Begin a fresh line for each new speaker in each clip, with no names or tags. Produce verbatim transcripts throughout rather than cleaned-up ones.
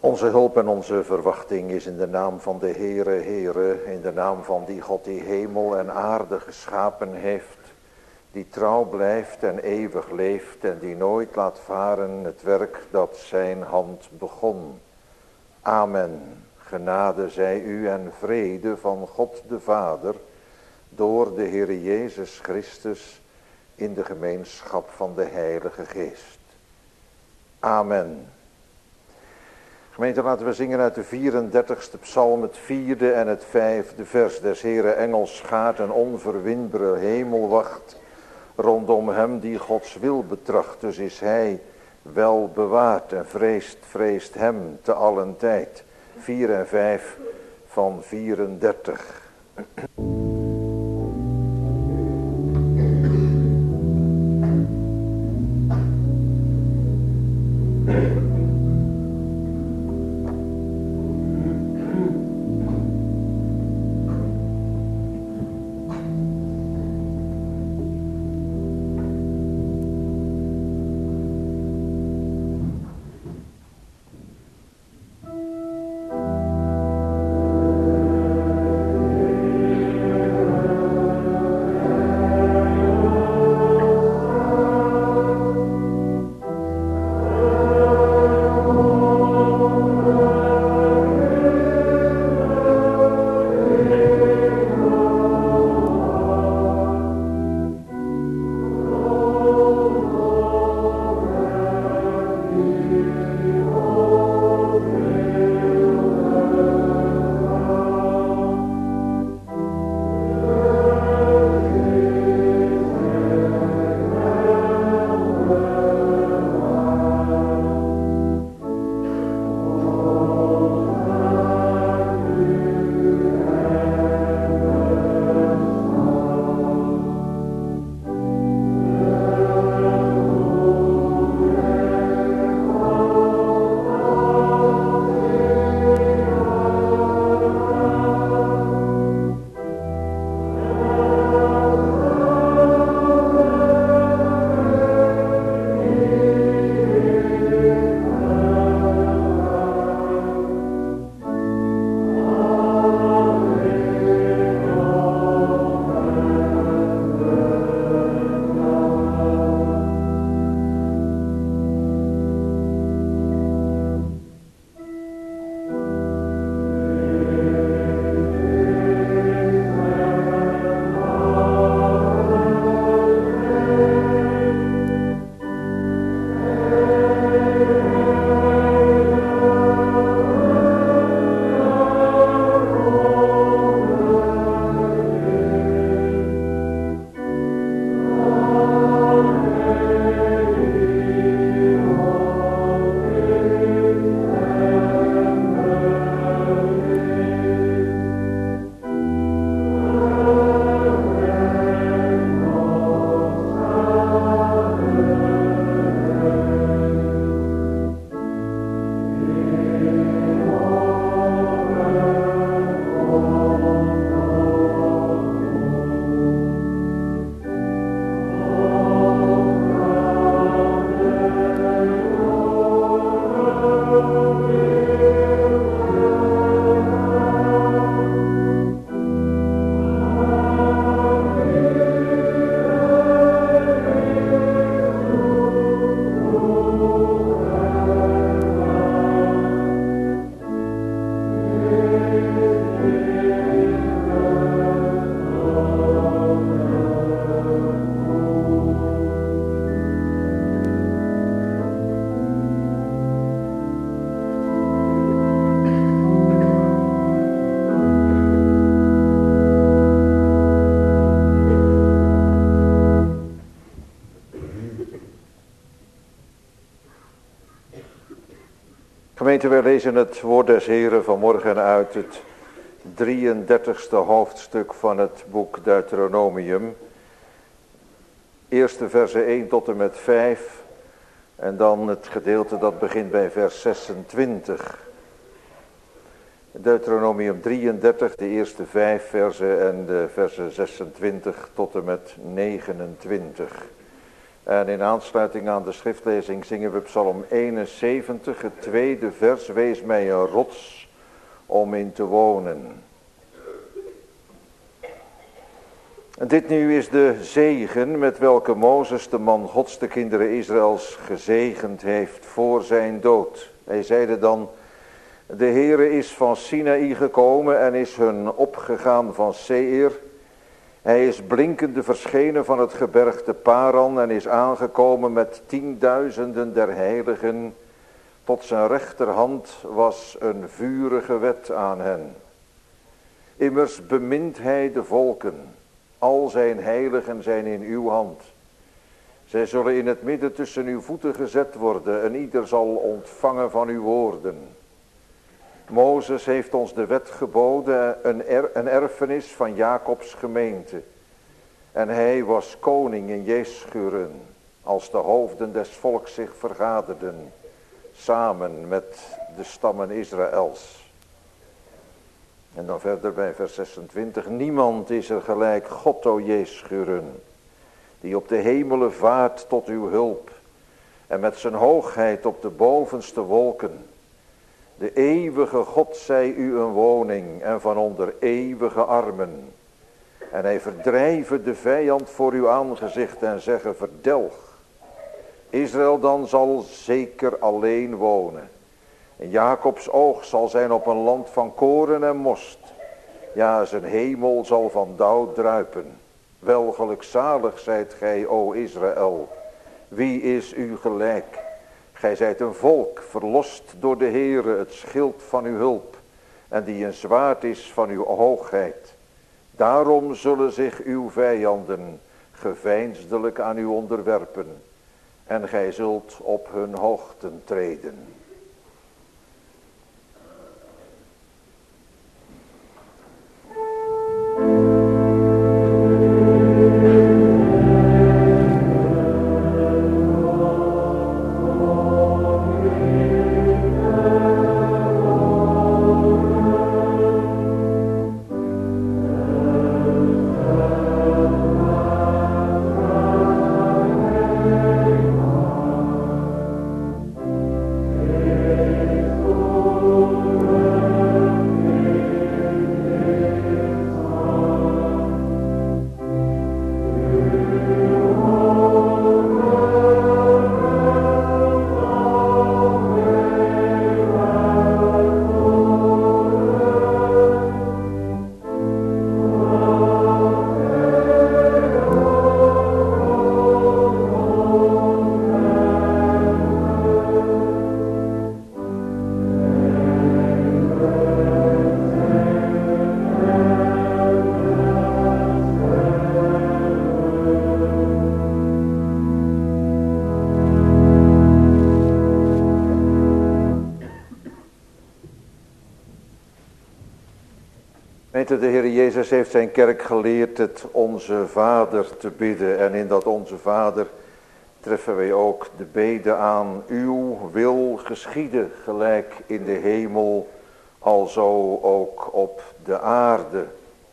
Onze hulp en onze verwachting is in de naam van de Heere, Heere, in de naam van die God die hemel en aarde geschapen heeft, die trouw blijft en eeuwig leeft en die nooit laat varen het werk dat zijn hand begon. Amen. Genade zij u en vrede van God de Vader, door de Heere Jezus Christus, in de gemeenschap van de Heilige Geest. Amen. Gemeente, laten we zingen uit de vierendertigste psalm, het vierde en het vijfde vers. Des Heere engels schaart een onverwinbare hemelwacht rondom hem die Gods wil betracht. Dus is hij wel bewaard en vreest, vreest hem te allen tijd. Vier en vijf van vierendertig. Gemeente, wij lezen het woord des Heren vanmorgen uit het drieëndertigste hoofdstuk van het boek Deuteronomium. Eerste verse één tot en met vijf en dan het gedeelte dat begint bij vers zesentwintig. Deuteronomium drieëndertig, de eerste vijf versen en de versen zesentwintig tot en met negenentwintig. En in aansluiting aan de schriftlezing zingen we Psalm eenenzeventig, het tweede vers. Wees mij een rots om in te wonen. En dit nu is de zegen met welke Mozes, de man Gods, de kinderen Israëls gezegend heeft voor zijn dood. Hij zeide dan: de Heere is van Sinaï gekomen en is hun opgegaan van Seir. Hij is blinkende verschenen van het gebergte Paran en is aangekomen met tienduizenden der heiligen. Tot zijn rechterhand was een vurige wet aan hen. Immers bemint hij de volken. Al zijn heiligen zijn in uw hand. Zij zullen in het midden tussen uw voeten gezet worden en ieder zal ontvangen van uw woorden. Mozes heeft ons de wet geboden, een, er, een erfenis van Jacobs gemeente. En hij was koning in Jeschuren, als de hoofden des volks zich vergaderden, samen met de stammen Israëls. En dan verder bij vers zesentwintig. Niemand is er gelijk God, o Jeschuren, die op de hemelen vaart tot uw hulp, en met zijn hoogheid op de bovenste wolken. De eeuwige God zij u een woning en van onder eeuwige armen. En hij verdrijven de vijand voor uw aangezicht en zeggen: verdelg. Israël dan zal zeker alleen wonen. En Jacobs oog zal zijn op een land van koren en most. Ja, zijn hemel zal van dauw druipen. Wel gelukzalig zijt gij, o Israël. Wie is u gelijk? Gij zijt een volk, verlost door de Heere, het schild van uw hulp, en die een zwaard is van uw hoogheid. Daarom zullen zich uw vijanden geveinsdelijk aan u onderwerpen, en gij zult op hun hoogten treden. De Heer Jezus heeft zijn kerk geleerd het onze Vader te bidden. En in dat onze Vader treffen wij ook de bede aan: uw wil geschieden, gelijk in de hemel, alzo ook op de aarde.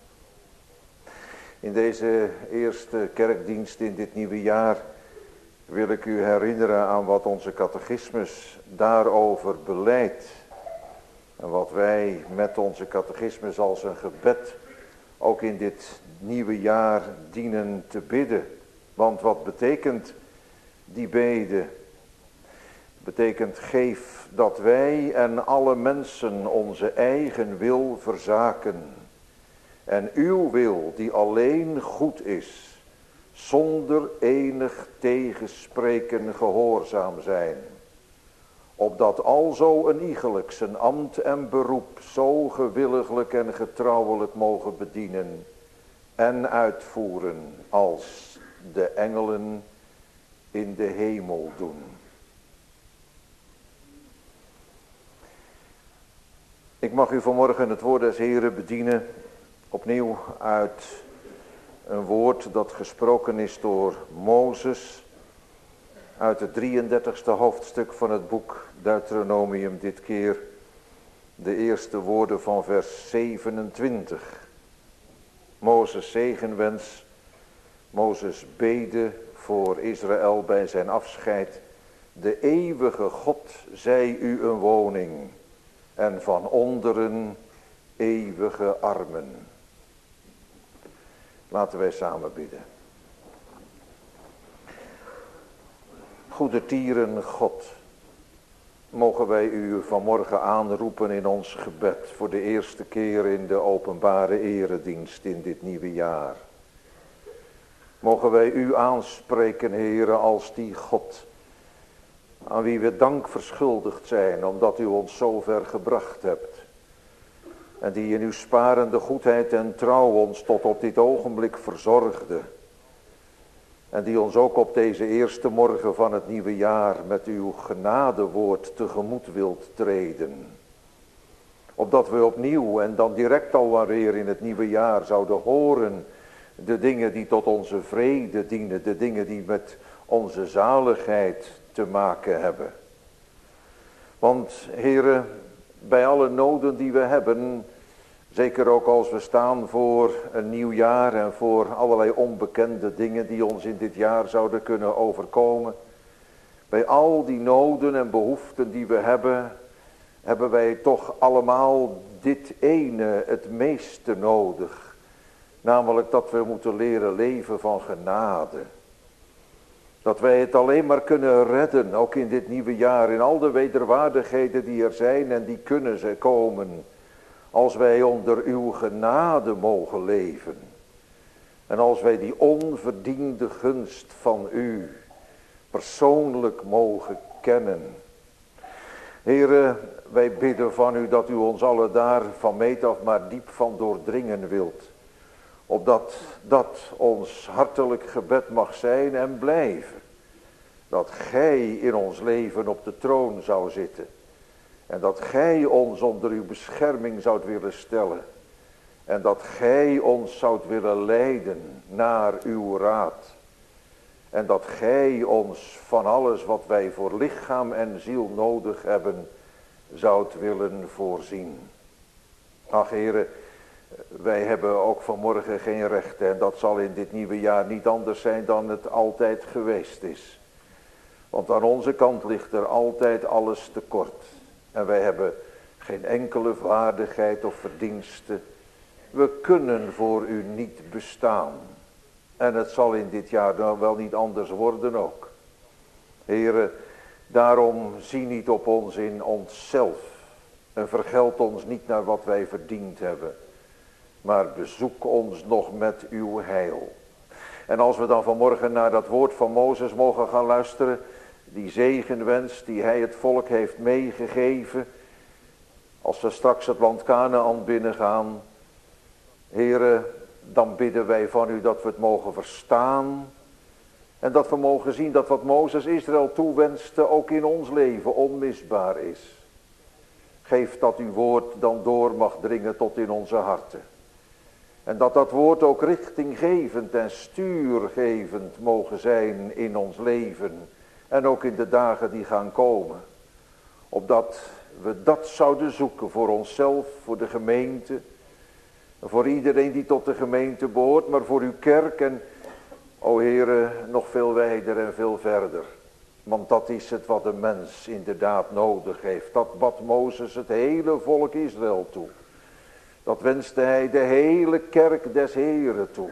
In deze eerste kerkdienst in dit nieuwe jaar wil ik u herinneren aan wat onze catechismus daarover beleidt. En wat wij met onze catechismus als een gebed ook in dit nieuwe jaar dienen te bidden. Want wat betekent die bede? Betekent: geef dat wij en alle mensen onze eigen wil verzaken. En uw wil, die alleen goed is, zonder enig tegenspreken gehoorzaam zijn. Opdat alzo een iegelijk zijn ambt en beroep zo gewilliglijk en getrouwelijk mogen bedienen en uitvoeren als de engelen in de hemel doen. Ik mag u vanmorgen het woord des Heren bedienen, opnieuw uit een woord dat gesproken is door Mozes, uit het drieëndertigste hoofdstuk van het boek Deuteronomium, dit keer de eerste woorden van vers zevenentwintig. Mozes zegenwens, Mozes bede voor Israël bij zijn afscheid. De eeuwige God zij u een woning en van onderen eeuwige armen. Laten wij samen bidden. Goedertieren God, mogen wij u vanmorgen aanroepen in ons gebed voor de eerste keer in de openbare eredienst in dit nieuwe jaar. Mogen wij u aanspreken, Heere, als die God aan wie we dank verschuldigd zijn, omdat u ons zo ver gebracht hebt. En die in uw sparende goedheid en trouw ons tot op dit ogenblik verzorgde. En die ons ook op deze eerste morgen van het nieuwe jaar met uw genadewoord tegemoet wilt treden. Opdat we opnieuw en dan direct al weer in het nieuwe jaar zouden horen de dingen die tot onze vrede dienen, de dingen die met onze zaligheid te maken hebben. Want, Heere, bij alle noden die we hebben, zeker ook als we staan voor een nieuw jaar en voor allerlei onbekende dingen die ons in dit jaar zouden kunnen overkomen. Bij al die noden en behoeften die we hebben, hebben wij toch allemaal dit ene het meeste nodig. Namelijk dat we moeten leren leven van genade. Dat wij het alleen maar kunnen redden, ook in dit nieuwe jaar, in al de wederwaardigheden die er zijn en die kunnen ze komen. Als wij onder uw genade mogen leven. En als wij die onverdiende gunst van u persoonlijk mogen kennen. Heere, wij bidden van u dat u ons alle daar van meet af maar diep van doordringen wilt. Opdat dat ons hartelijk gebed mag zijn en blijven. Dat gij in ons leven op de troon zou zitten. En dat gij ons onder uw bescherming zoudt willen stellen. En dat gij ons zoudt willen leiden naar uw raad. En dat gij ons van alles wat wij voor lichaam en ziel nodig hebben, zoudt willen voorzien. Ach, Heere, wij hebben ook vanmorgen geen rechten. En dat zal in dit nieuwe jaar niet anders zijn dan het altijd geweest is. Want aan onze kant ligt er altijd alles tekort. En wij hebben geen enkele vaardigheid of verdienste. We kunnen voor u niet bestaan. En het zal in dit jaar dan wel niet anders worden ook. Heere, daarom zie niet op ons in onszelf. En vergeld ons niet naar wat wij verdiend hebben. Maar bezoek ons nog met uw heil. En als we dan vanmorgen naar dat woord van Mozes mogen gaan luisteren. Die zegenwens die hij het volk heeft meegegeven. Als we straks het land Kanaän binnengaan. Heere, dan bidden wij van u dat we het mogen verstaan. En dat we mogen zien dat wat Mozes Israël toewenste ook in ons leven onmisbaar is. Geef dat uw woord dan door mag dringen tot in onze harten. En dat dat woord ook richtinggevend en stuurgevend mogen zijn in ons leven. En ook in de dagen die gaan komen. Opdat we dat zouden zoeken voor onszelf, voor de gemeente. Voor iedereen die tot de gemeente behoort, maar voor uw kerk en, o Heere, nog veel wijder en veel verder. Want dat is het wat de mens inderdaad nodig heeft. Dat bad Mozes het hele volk Israël toe. Dat wenste hij de hele kerk des Heeren toe.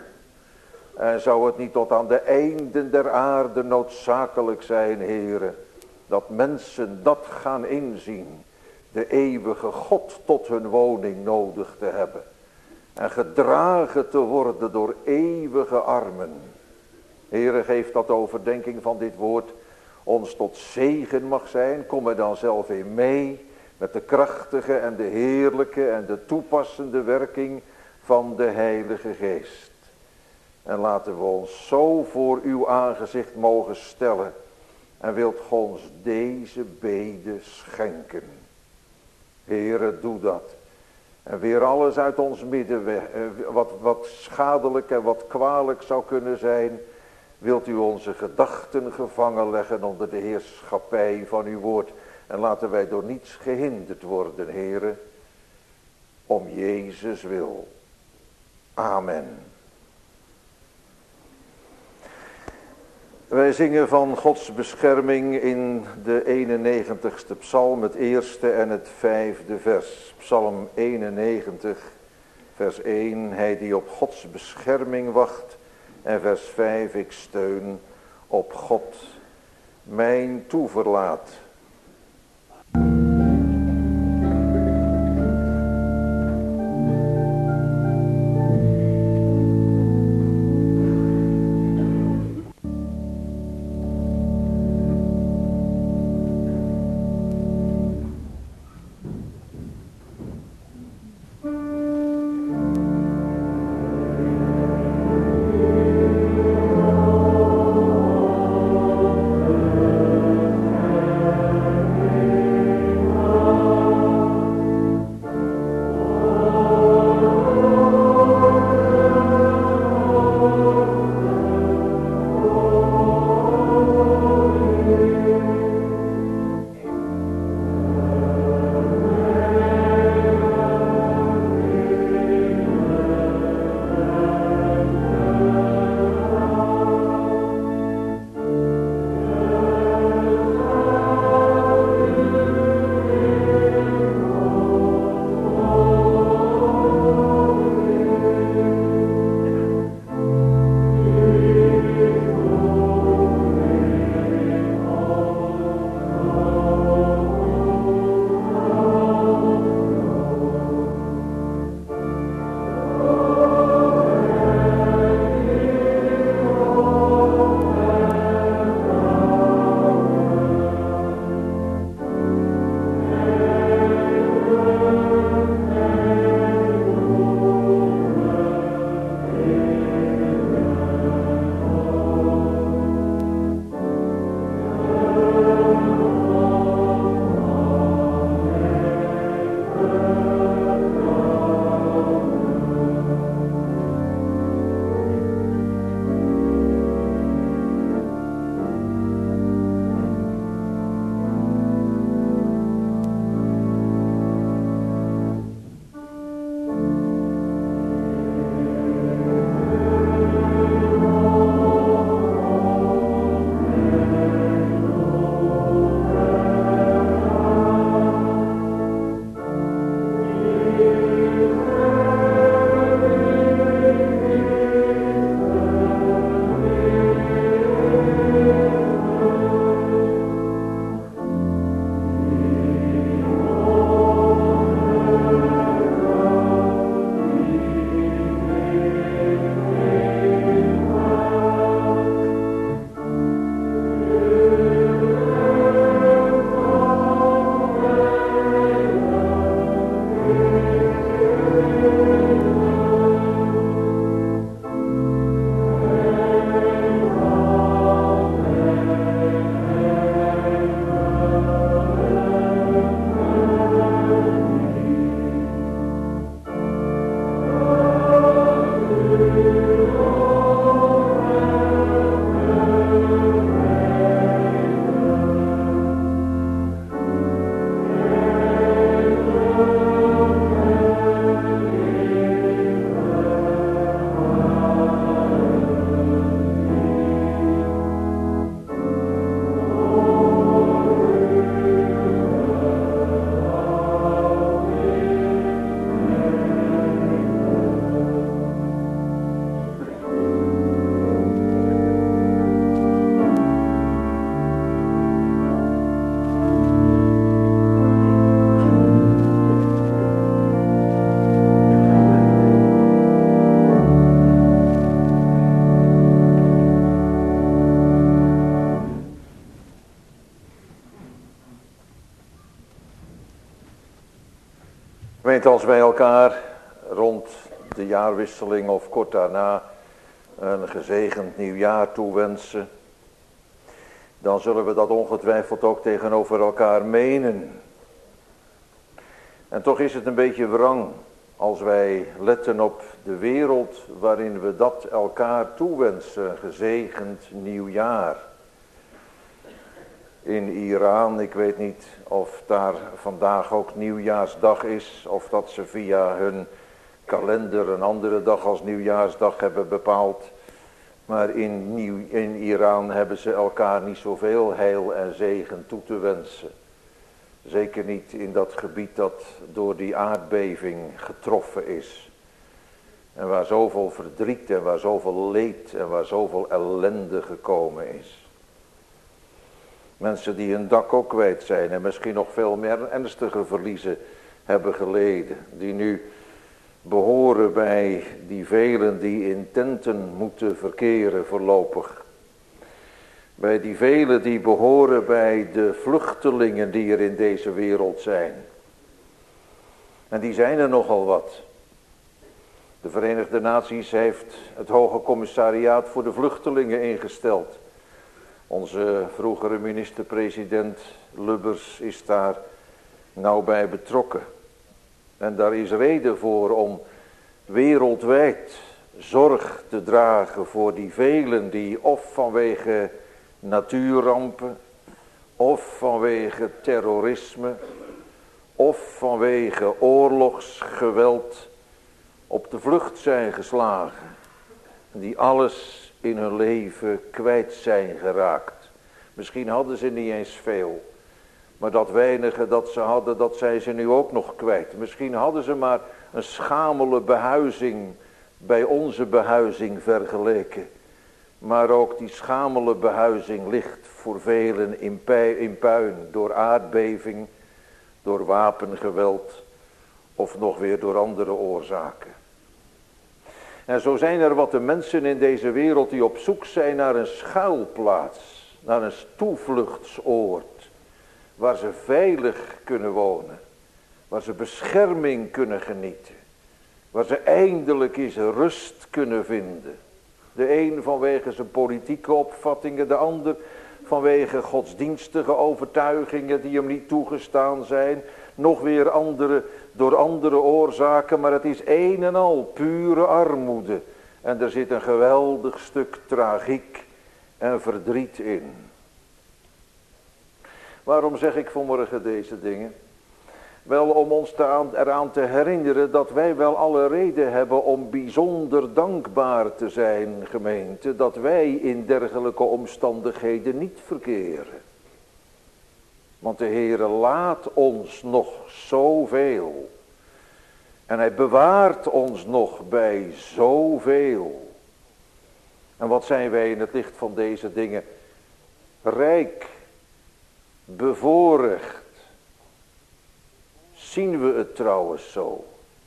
En zou het niet tot aan de einden der aarde noodzakelijk zijn, Heere, dat mensen dat gaan inzien, de eeuwige God tot hun woning nodig te hebben. En gedragen te worden door eeuwige armen. Heere, geef dat overdenking van dit woord ons tot zegen mag zijn. Kom er dan zelf in mee met de krachtige en de heerlijke en de toepassende werking van de Heilige Geest. En laten we ons zo voor uw aangezicht mogen stellen. En wilt gij ons deze bede schenken. Heere, doe dat. En weer alles uit ons midden, weg, wat, wat schadelijk en wat kwalijk zou kunnen zijn. Wilt u onze gedachten gevangen leggen onder de heerschappij van uw woord. En laten wij door niets gehinderd worden, Heere. Om Jezus wil. Amen. Wij zingen van Gods bescherming in de eenennegentigste psalm, het eerste en het vijfde vers. Psalm eenennegentig, vers één, hij die op Gods bescherming wacht. En vers vijf, ik steun op God, mijn toeverlaat. Gemeente, als wij elkaar rond de jaarwisseling of kort daarna een gezegend nieuwjaar toewensen, dan zullen we dat ongetwijfeld ook tegenover elkaar menen. En toch is het een beetje wrang als wij letten op de wereld waarin we dat elkaar toewensen, gezegend nieuwjaar. In Iran, ik weet niet of daar vandaag ook nieuwjaarsdag is, of dat ze via hun kalender een andere dag als nieuwjaarsdag hebben bepaald. Maar in, Nieuw, in Iran hebben ze elkaar niet zoveel heil en zegen toe te wensen. Zeker niet in dat gebied dat door die aardbeving getroffen is. En waar zoveel verdriet en waar zoveel leed en waar zoveel ellende gekomen is. Mensen die hun dak ook kwijt zijn en misschien nog veel meer ernstige verliezen hebben geleden. Die nu behoren bij die velen die in tenten moeten verkeren voorlopig. Bij die velen die behoren bij de vluchtelingen die er in deze wereld zijn. En die zijn er nogal wat. De Verenigde Naties heeft het Hoge Commissariaat voor de Vluchtelingen ingesteld. Onze vroegere minister-president Lubbers is daar nauw bij betrokken. En daar is reden voor om wereldwijd zorg te dragen voor die velen die of vanwege natuurrampen, of vanwege terrorisme, of vanwege oorlogsgeweld op de vlucht zijn geslagen. Die alles in hun leven kwijt zijn geraakt. Misschien hadden ze niet eens veel. Maar dat weinige dat ze hadden, dat zijn ze nu ook nog kwijt. Misschien hadden ze maar een schamele behuizing bij onze behuizing vergeleken. Maar ook die schamele behuizing ligt voor velen in, pui, in puin. Door aardbeving, door wapengeweld of nog weer door andere oorzaken. En zo zijn er wat de mensen in deze wereld die op zoek zijn naar een schuilplaats. Naar een toevluchtsoord. Waar ze veilig kunnen wonen. Waar ze bescherming kunnen genieten. Waar ze eindelijk eens rust kunnen vinden. De een vanwege zijn politieke opvattingen. De ander vanwege godsdienstige overtuigingen die hem niet toegestaan zijn. Nog weer andere door andere oorzaken. Maar het is een en al pure armoede. En er zit een geweldig stuk tragiek en verdriet in. Waarom zeg ik vanmorgen deze dingen? Wel om ons te aan, eraan te herinneren dat wij wel alle reden hebben om bijzonder dankbaar te zijn, gemeente. Dat wij in dergelijke omstandigheden niet verkeren. Want de Heere laat ons nog zoveel. En hij bewaart ons nog bij zoveel. En wat zijn wij in het licht van deze dingen? Rijk. Bevoorrecht. Zien we het trouwens zo?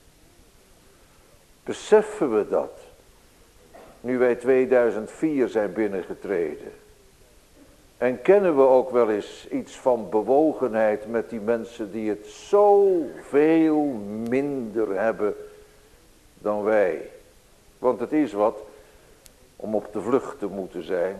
Beseffen we dat? Nu wij tweeduizend vier zijn binnengetreden. En kennen we ook wel eens iets van bewogenheid met die mensen die het zoveel minder hebben dan wij. Want het is wat om op de vlucht te moeten zijn.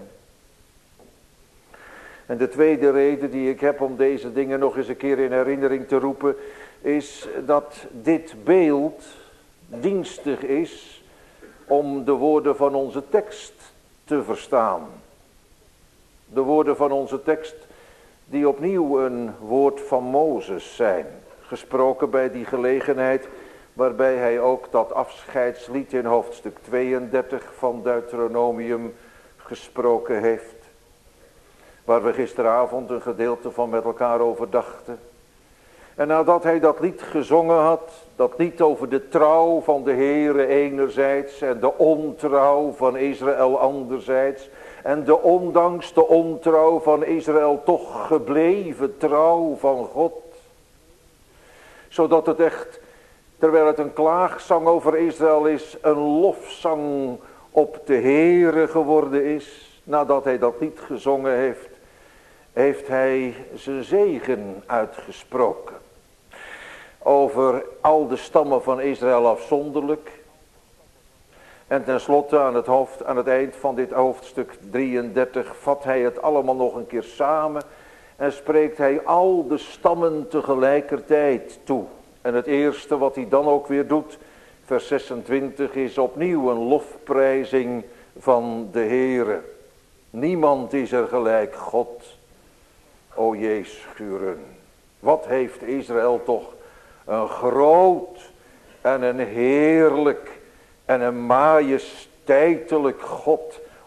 En de tweede reden die ik heb om deze dingen nog eens een keer in herinnering te roepen, is dat dit beeld dienstig is om de woorden van onze tekst te verstaan. De woorden van onze tekst die opnieuw een woord van Mozes zijn. Gesproken bij die gelegenheid waarbij hij ook dat afscheidslied in hoofdstuk tweeëndertig van Deuteronomium gesproken heeft. Waar we gisteravond een gedeelte van met elkaar overdachten. En nadat hij dat lied gezongen had, dat lied over de trouw van de Heere enerzijds en de ontrouw van Israël anderzijds. En de ondanks de ontrouw van Israël toch gebleven trouw van God. Zodat het echt, terwijl het een klaagzang over Israël is, een lofzang op de Heere geworden is. Nadat hij dat lied gezongen heeft, heeft hij zijn zegen uitgesproken. Over al de stammen van Israël afzonderlijk. En tenslotte aan het, hoofd, aan het eind van dit hoofdstuk drieëndertig vat hij het allemaal nog een keer samen. En spreekt hij al de stammen tegelijkertijd toe. En het eerste wat hij dan ook weer doet, vers zesentwintig, is opnieuw een lofprijzing van de Heere. Niemand is er gelijk God. O Jeeschuren, wat heeft Israël toch een groot en een heerlijk en een majesteitelijk God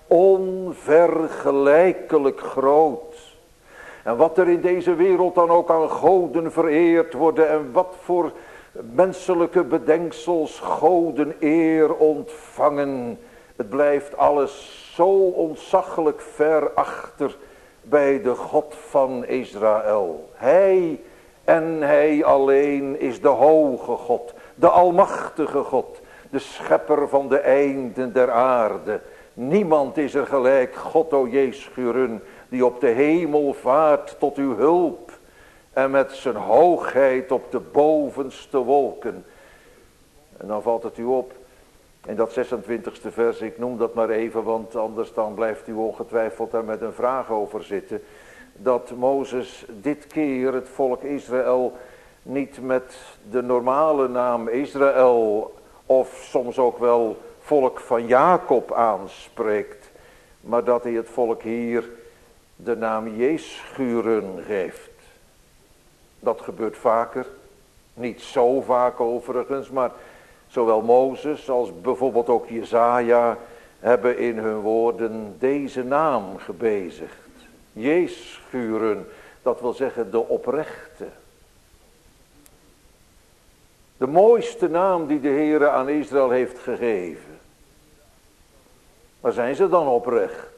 onvergelijkelijk groot. En wat er in deze wereld dan ook aan goden vereerd worden en wat voor menselijke bedenksels goden eer ontvangen. Het blijft alles zo ontzaglijk ver achter bij de God van Israël. Hij en hij alleen is de hoge God, de almachtige God, de schepper van de einden der aarde. Niemand is er gelijk God, o Jeschuren, die op de hemel vaart tot uw hulp en met zijn hoogheid op de bovenste wolken. En dan valt het u op in dat zesentwintigste vers, ik noem dat maar even, want anders dan blijft u ongetwijfeld daar met een vraag over zitten, dat Mozes dit keer het volk Israël niet met de normale naam Israël of soms ook wel volk van Jacob aanspreekt, maar dat hij het volk hier de naam Jeschuren geeft. Dat gebeurt vaker, niet zo vaak overigens, maar zowel Mozes als bijvoorbeeld ook Jesaja hebben in hun woorden deze naam gebezigd. Jeschuren, dat wil zeggen de oprechte. De mooiste naam die de Heere aan Israël heeft gegeven. Maar zijn ze dan oprecht?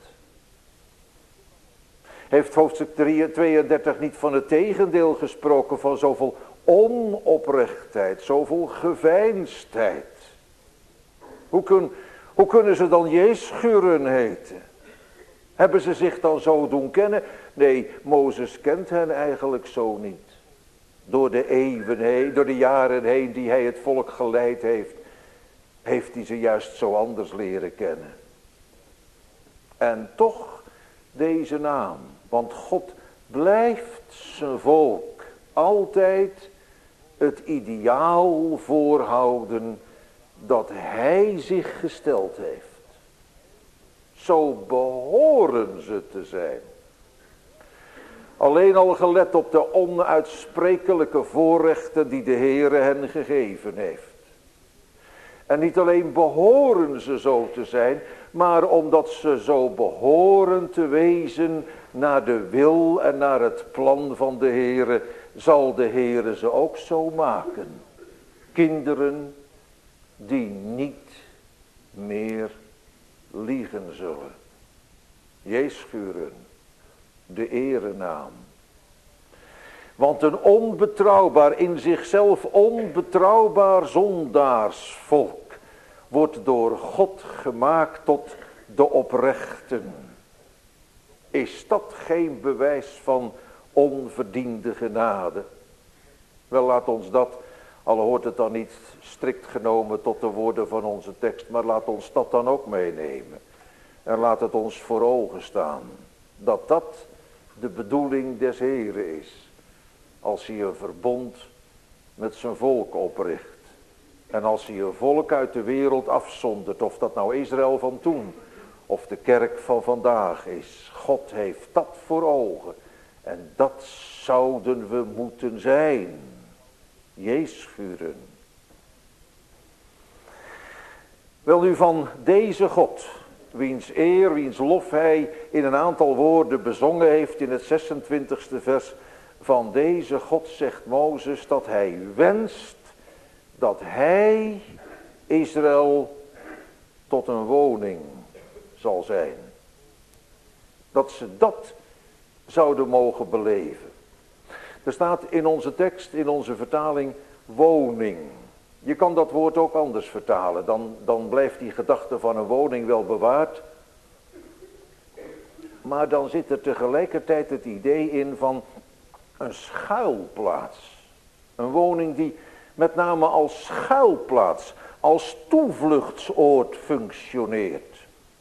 Heeft hoofdstuk tweeëndertig niet van het tegendeel gesproken, van zoveel onoprechtheid, zoveel geveinsdheid? Hoe, kun, hoe kunnen ze dan Jeschuren heten? Hebben ze zich dan zo doen kennen? Nee, Mozes kent hen eigenlijk zo niet. Door de eeuwen heen, door de jaren heen die hij het volk geleid heeft, heeft hij ze juist zo anders leren kennen. En toch deze naam, want God blijft zijn volk altijd het ideaal voorhouden dat hij zich gesteld heeft. Zo behoren ze te zijn. Alleen al gelet op de onuitsprekelijke voorrechten die de Heere hen gegeven heeft. En niet alleen behoren ze zo te zijn, maar omdat ze zo behoren te wezen naar de wil en naar het plan van de Heere, zal de Heere ze ook zo maken. Kinderen die niet meer liegen zullen. Jeschuren, de erenaam. Want een onbetrouwbaar, in zichzelf onbetrouwbaar zondaarsvolk wordt door God gemaakt tot de oprechten. Is dat geen bewijs van onverdiende genade? Wel, laat ons dat, al hoort het dan niet strikt genomen tot de woorden van onze tekst, maar laat ons dat dan ook meenemen. En laat het ons voor ogen staan, dat dat de bedoeling des Heren is. Als hij een verbond met zijn volk opricht. En als hij een volk uit de wereld afzondert, of dat nou Israël van toen, of de kerk van vandaag is. God heeft dat voor ogen. En dat zouden we moeten zijn. Jeschuren. Wel nu, van deze God, wiens eer, wiens lof hij in een aantal woorden bezongen heeft in het zesentwintigste vers. Van deze God zegt Mozes dat hij wenst dat hij Israël tot een woning zal zijn. Dat ze dat zouden mogen beleven. Er staat in onze tekst, in onze vertaling, woning. Je kan dat woord ook anders vertalen. Dan, dan blijft die gedachte van een woning wel bewaard. Maar dan zit er tegelijkertijd het idee in van een schuilplaats. Een woning die met name als schuilplaats, als toevluchtsoord functioneert.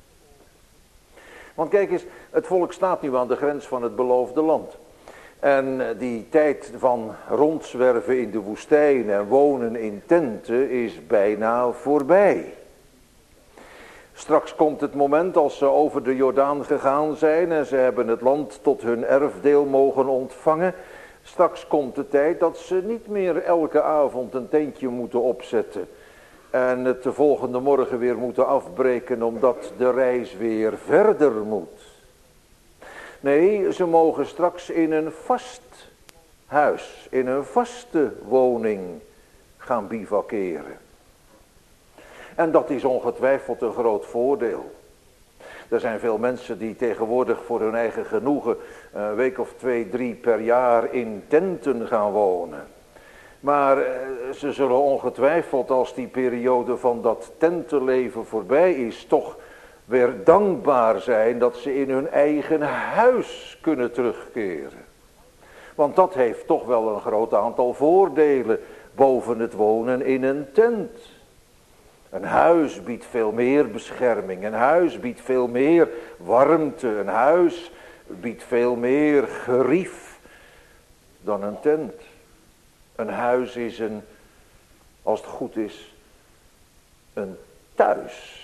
Want kijk eens, het volk staat nu aan de grens van het beloofde land. En die tijd van rondzwerven in de woestijn en wonen in tenten is bijna voorbij. Straks komt het moment als ze over de Jordaan gegaan zijn en ze hebben het land tot hun erfdeel mogen ontvangen. Straks komt de tijd dat ze niet meer elke avond een tentje moeten opzetten en het de volgende morgen weer moeten afbreken omdat de reis weer verder moet. Nee, ze mogen straks in een vast huis, in een vaste woning gaan bivakeren. En dat is ongetwijfeld een groot voordeel. Er zijn veel mensen die tegenwoordig voor hun eigen genoegen een week of twee, drie per jaar in tenten gaan wonen. Maar ze zullen ongetwijfeld, als die periode van dat tentenleven voorbij is, toch weer dankbaar zijn dat ze in hun eigen huis kunnen terugkeren. Want dat heeft toch wel een groot aantal voordelen boven het wonen in een tent. Een huis biedt veel meer bescherming, een huis biedt veel meer warmte, een huis biedt veel meer gerief dan een tent. Een huis is een, als het goed is, een thuis.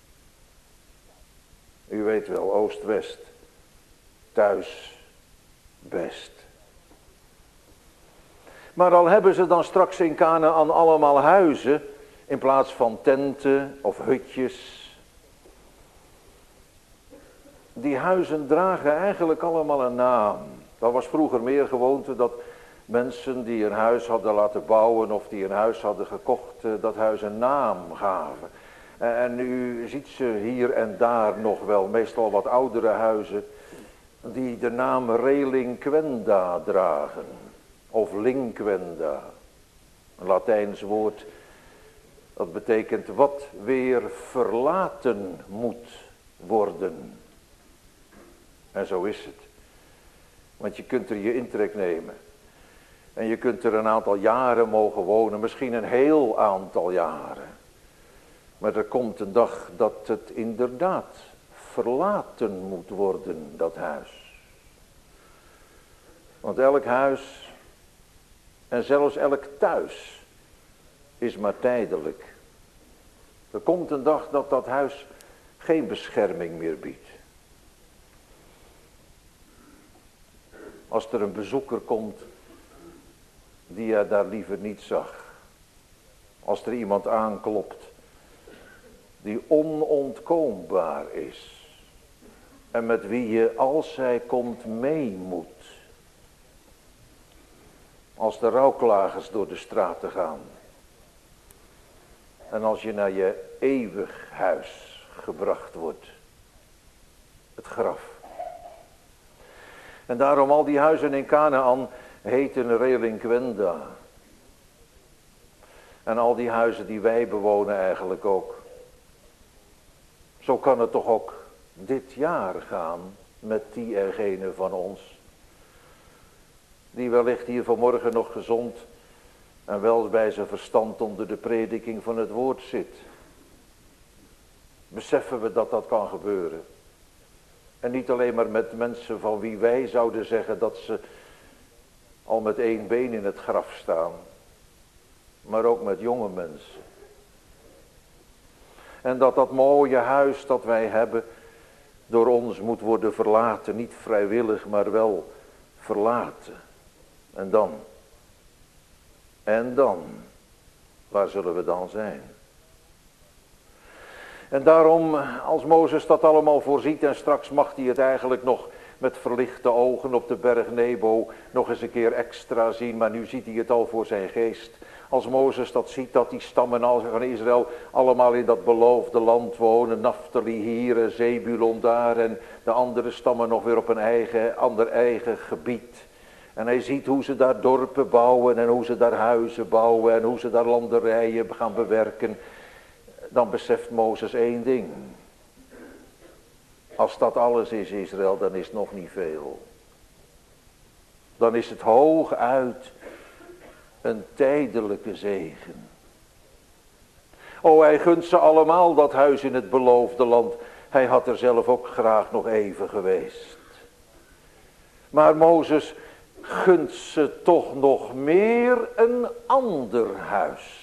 U weet wel, oost-west, thuis, best. Maar al hebben ze dan straks in Kanaän allemaal huizen, in plaats van tenten of hutjes. Die huizen dragen eigenlijk allemaal een naam. Dat was vroeger meer gewoonte dat mensen die een huis hadden laten bouwen of die een huis hadden gekocht, dat huis een naam gaven. En u ziet ze hier en daar nog wel, meestal wat oudere huizen, die de naam Relinquenda dragen. Of Linquenda. Een Latijns woord, dat betekent wat weer verlaten moet worden. En zo is het. Want je kunt er je intrek nemen. En je kunt er een aantal jaren mogen wonen, misschien een heel aantal jaren. Maar er komt een dag dat het inderdaad verlaten moet worden, dat huis. Want elk huis en zelfs elk thuis is maar tijdelijk. Er komt een dag dat dat huis geen bescherming meer biedt. Als er een bezoeker komt die je daar liever niet zag. Als er iemand aanklopt die onontkoombaar is. En met wie je als hij komt mee moet. Als de rouwklagers door de straten gaan. En als je naar je eeuwig huis gebracht wordt. Het graf. En daarom al die huizen in Kanaän heten Relinquenda. En al die huizen die wij bewonen eigenlijk ook. Zo kan het toch ook dit jaar gaan met die en gene van ons. Die wellicht hier vanmorgen nog gezond en wel bij zijn verstand onder de prediking van het woord zit. Beseffen we dat dat kan gebeuren. En niet alleen maar met mensen van wie wij zouden zeggen dat ze al met één been in het graf staan. Maar ook met jonge mensen. En dat dat mooie huis dat wij hebben door ons moet worden verlaten. Niet vrijwillig, maar wel verlaten. En dan? En dan? Waar zullen we dan zijn? En daarom, als Mozes dat allemaal voorziet en straks mag hij het eigenlijk nog met verlichte ogen op de berg Nebo nog eens een keer extra zien, maar nu ziet hij het al voor zijn geest. Als Mozes dat ziet, dat die stammen van Israël allemaal in dat beloofde land wonen, Naftali hier, Zebulon daar en de andere stammen nog weer op een eigen, ander eigen gebied. En hij ziet hoe ze daar dorpen bouwen en hoe ze daar huizen bouwen en hoe ze daar landerijen gaan bewerken. Dan beseft Mozes één ding. Als dat alles is, Israël, dan is het nog niet veel. Dan is het hooguit een tijdelijke zegen. O, hij gunt ze allemaal dat huis in het beloofde land. Hij had er zelf ook graag nog even geweest. Maar Mozes gunt ze toch nog meer een ander huis.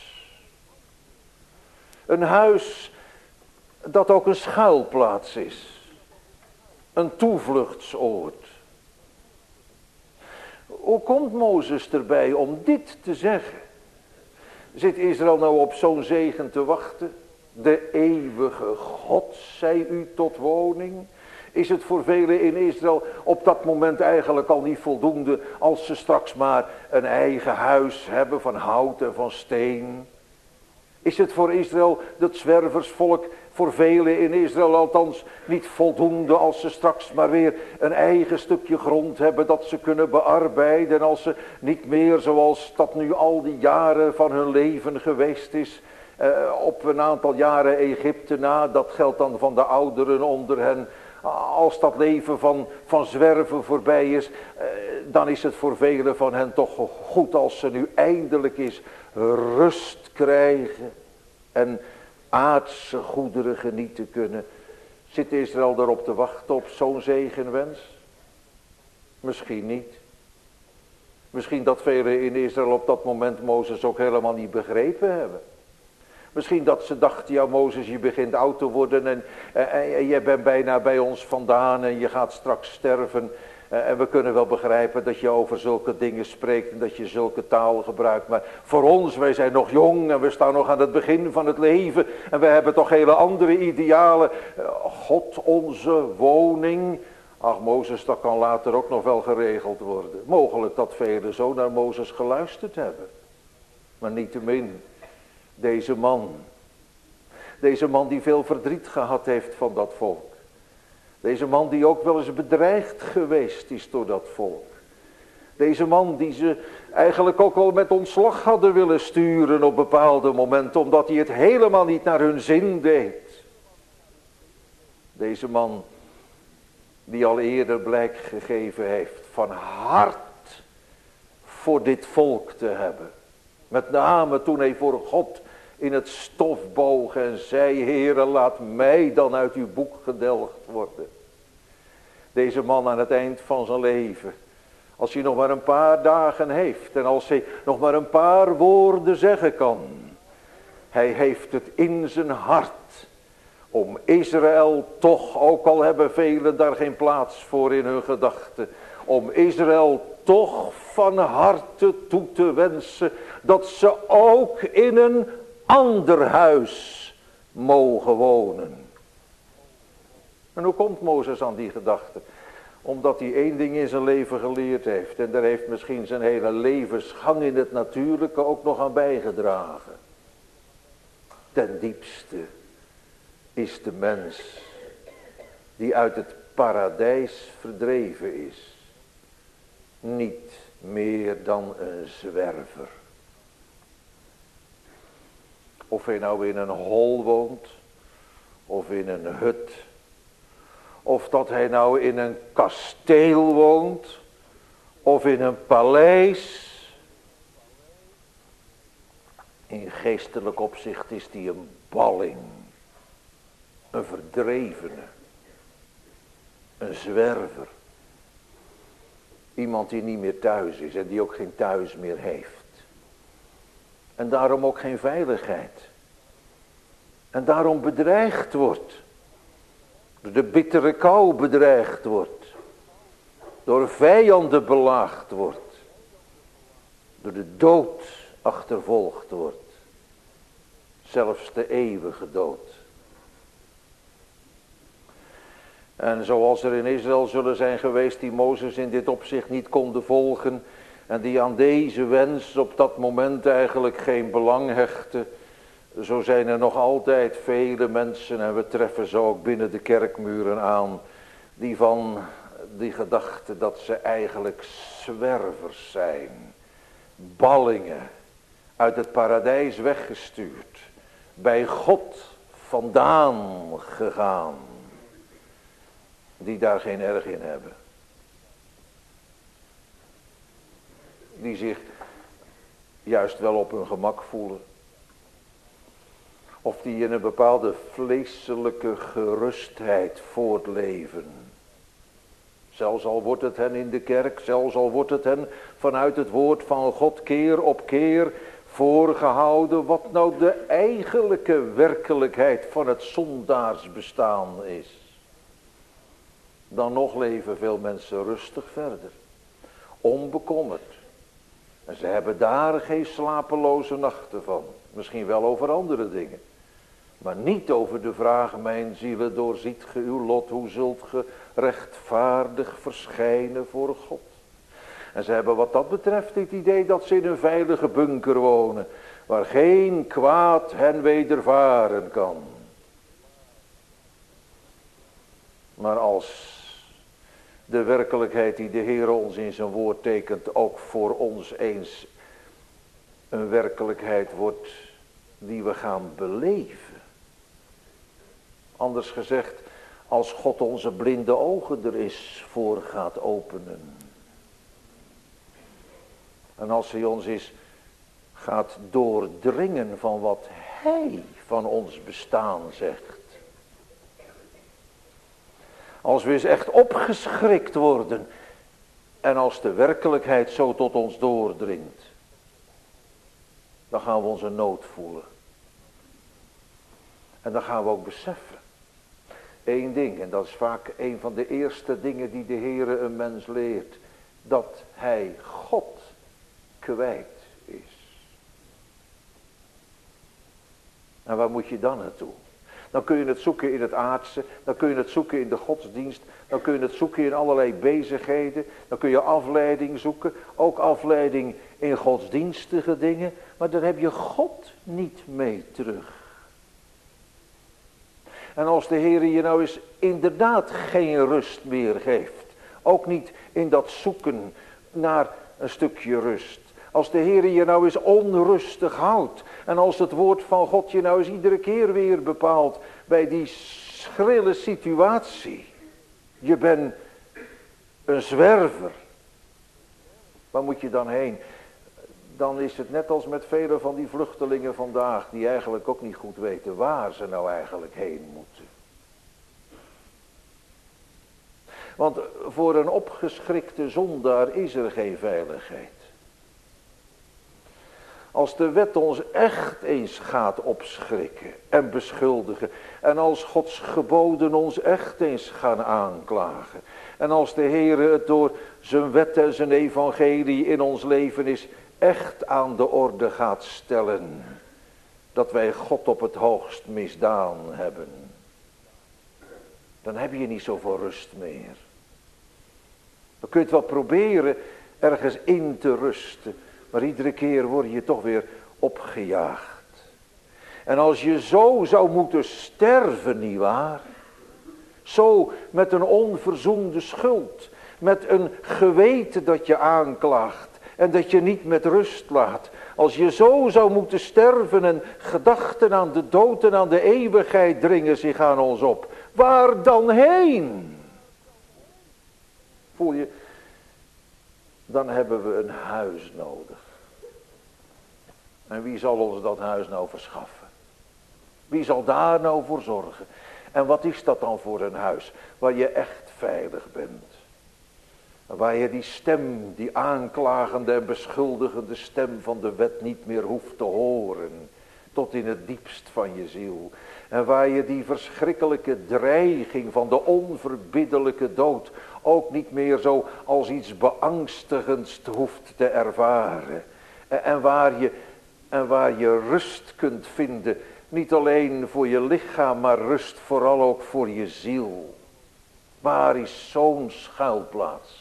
Een huis dat ook een schuilplaats is. Een toevluchtsoord. Hoe komt Mozes erbij om dit te zeggen? Zit Israël nou op zo'n zegen te wachten? De eeuwige God zij u tot woning. Is het voor velen in Israël op dat moment eigenlijk al niet voldoende als ze straks maar een eigen huis hebben van hout en van steen? Is het voor Israël, dat zwerversvolk, voor velen in Israël althans niet voldoende als ze straks maar weer een eigen stukje grond hebben dat ze kunnen bearbeiden, en als ze niet meer zoals dat nu al die jaren van hun leven geweest is, eh, op een aantal jaren Egypte na, dat geldt dan van de ouderen onder hen, als dat leven van, van zwerven voorbij is, eh, dan is het voor velen van hen toch goed als ze nu eindelijk eens rust krijgen en aardse goederen genieten kunnen. Zit Israël erop te wachten op zo'n zegenwens? Misschien niet. Misschien dat velen in Israël op dat moment Mozes ook helemaal niet begrepen hebben. Misschien dat ze dachten, ja Mozes, je begint oud te worden en, en, en je bent bijna bij ons vandaan en je gaat straks sterven. En we kunnen wel begrijpen dat je over zulke dingen spreekt en dat je zulke taal gebruikt. Maar voor ons, wij zijn nog jong en we staan nog aan het begin van het leven. En we hebben toch hele andere idealen. God onze woning. Ach Mozes, dat kan later ook nog wel geregeld worden. Mogelijk dat velen zo naar Mozes geluisterd hebben. Maar niettemin, deze man. Deze man die veel verdriet gehad heeft van dat volk. Deze man die ook wel eens bedreigd geweest is door dat volk. Deze man die ze eigenlijk ook wel met ontslag hadden willen sturen op bepaalde momenten, omdat hij het helemaal niet naar hun zin deed. Deze man die al eerder blijk gegeven heeft van hart voor dit volk te hebben. Met name toen hij voor God in het stof boog en zei, Heere, laat mij dan uit uw boek gedelgd worden. Deze man aan het eind van zijn leven, als hij nog maar een paar dagen heeft en als hij nog maar een paar woorden zeggen kan. Hij heeft het in zijn hart om Israël toch, ook al hebben velen daar geen plaats voor in hun gedachten, om Israël toch van harte toe te wensen dat ze ook in een ander huis mogen wonen. En hoe komt Mozes aan die gedachte? Omdat hij één ding in zijn leven geleerd heeft. En daar heeft misschien zijn hele levensgang in het natuurlijke ook nog aan bijgedragen. Ten diepste is de mens die uit het paradijs verdreven is niet meer dan een zwerver. Of hij nou in een hol woont, of in een hut, of dat hij nou in een kasteel woont, of in een paleis. In geestelijk opzicht is hij een balling, een verdrevene, een zwerver. Iemand die niet meer thuis is en die ook geen thuis meer heeft. En daarom ook geen veiligheid. En daarom bedreigd wordt. Door de bittere kou bedreigd wordt. Door vijanden belaagd wordt. Door de dood achtervolgd wordt. Zelfs de eeuwige dood. En zoals er in Israël zullen zijn geweest die Mozes in dit opzicht niet konden volgen. En die aan deze wens op dat moment eigenlijk geen belang hechten. Zo zijn er nog altijd vele mensen, en we treffen ze ook binnen de kerkmuren aan, die van die gedachte dat ze eigenlijk zwervers zijn. Ballingen, uit het paradijs weggestuurd, bij God vandaan gegaan. Die daar geen erg in hebben. Die zich juist wel op hun gemak voelen. Of die in een bepaalde vleeselijke gerustheid voortleven. Zelfs al wordt het hen in de kerk, zelfs al wordt het hen vanuit het woord van God keer op keer voorgehouden wat nou de eigenlijke werkelijkheid van het zondaarsbestaan is. Dan nog leven veel mensen rustig verder. Onbekommerd. En ze hebben daar geen slapeloze nachten van. Misschien wel over andere dingen. Maar niet over de vraag, mijn zielen, doorziet ge uw lot, hoe zult ge rechtvaardig verschijnen voor God. En ze hebben wat dat betreft het idee dat ze in een veilige bunker wonen, waar geen kwaad hen wedervaren kan. Maar als de werkelijkheid die de Heer ons in zijn woord tekent ook voor ons eens een werkelijkheid wordt die we gaan beleven. Anders gezegd, als God onze blinde ogen er eens voor gaat openen. En als hij ons eens gaat doordringen van wat hij van ons bestaan zegt. Als we eens echt opgeschrikt worden. En als de werkelijkheid zo tot ons doordringt. Dan gaan we onze nood voelen. En dan gaan we ook beseffen. Eén ding, en dat is vaak een van de eerste dingen die de Heere een mens leert. Dat hij God kwijt is. En waar moet je dan naartoe? Dan kun je het zoeken in het aardse, dan kun je het zoeken in de godsdienst, dan kun je het zoeken in allerlei bezigheden, dan kun je afleiding zoeken, ook afleiding in godsdienstige dingen, maar daar heb je God niet mee terug. En als de Heer je nou eens inderdaad geen rust meer geeft, ook niet in dat zoeken naar een stukje rust. Als de Heer je nou eens onrustig houdt. En als het woord van God je nou eens iedere keer weer bepaalt. Bij die schrille situatie. Je bent een zwerver. Waar moet je dan heen? Dan is het net als met vele van die vluchtelingen vandaag. Die eigenlijk ook niet goed weten waar ze nou eigenlijk heen moeten. Want voor een opgeschrikte zondaar is er geen veiligheid. Als de wet ons echt eens gaat opschrikken en beschuldigen. En als Gods geboden ons echt eens gaan aanklagen. En als de Heere het door zijn wet en zijn evangelie in ons leven is echt aan de orde gaat stellen. Dat wij God op het hoogst misdaan hebben. Dan heb je niet zoveel rust meer. Dan kun je het wel proberen ergens in te rusten. Maar iedere keer word je toch weer opgejaagd. En als je zo zou moeten sterven, nietwaar? Zo met een onverzoende schuld. Met een geweten dat je aanklaagt. En dat je niet met rust laat. Als je zo zou moeten sterven en gedachten aan de dood en aan de eeuwigheid dringen zich aan ons op. Waar dan heen? Voel je? Dan hebben we een huis nodig. En wie zal ons dat huis nou verschaffen? Wie zal daar nou voor zorgen? En wat is dat dan voor een huis? Waar je echt veilig bent. Waar je die stem, die aanklagende en beschuldigende stem van de wet niet meer hoeft te horen. Tot in het diepst van je ziel. En waar je die verschrikkelijke dreiging van de onverbiddelijke dood ook niet meer zo als iets beangstigends hoeft te ervaren. En waar je, en waar je rust kunt vinden. Niet alleen voor je lichaam, maar rust vooral ook voor je ziel. Waar is zo'n schuilplaats?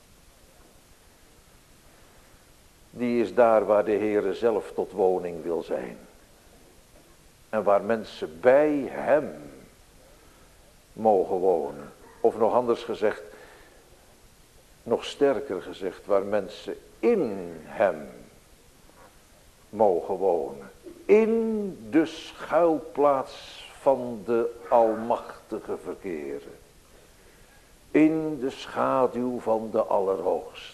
Die is daar waar de Heere zelf tot woning wil zijn. En waar mensen bij hem mogen wonen. Of nog anders gezegd, nog sterker gezegd, waar mensen in hem mogen wonen. In de schuilplaats van de Almachtige verkeren. In de schaduw van de Allerhoogste.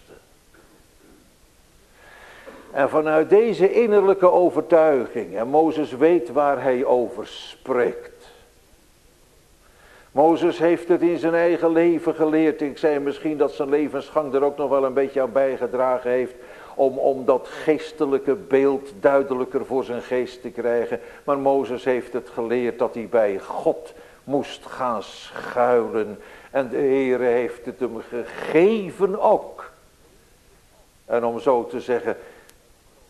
En vanuit deze innerlijke overtuiging, en Mozes weet waar hij over spreekt. Mozes heeft het in zijn eigen leven geleerd. Ik zei misschien dat zijn levensgang er ook nog wel een beetje aan bijgedragen heeft. Om, om dat geestelijke beeld duidelijker voor zijn geest te krijgen. Maar Mozes heeft het geleerd dat hij bij God moest gaan schuilen. En de Heere heeft het hem gegeven ook. En om zo te zeggen,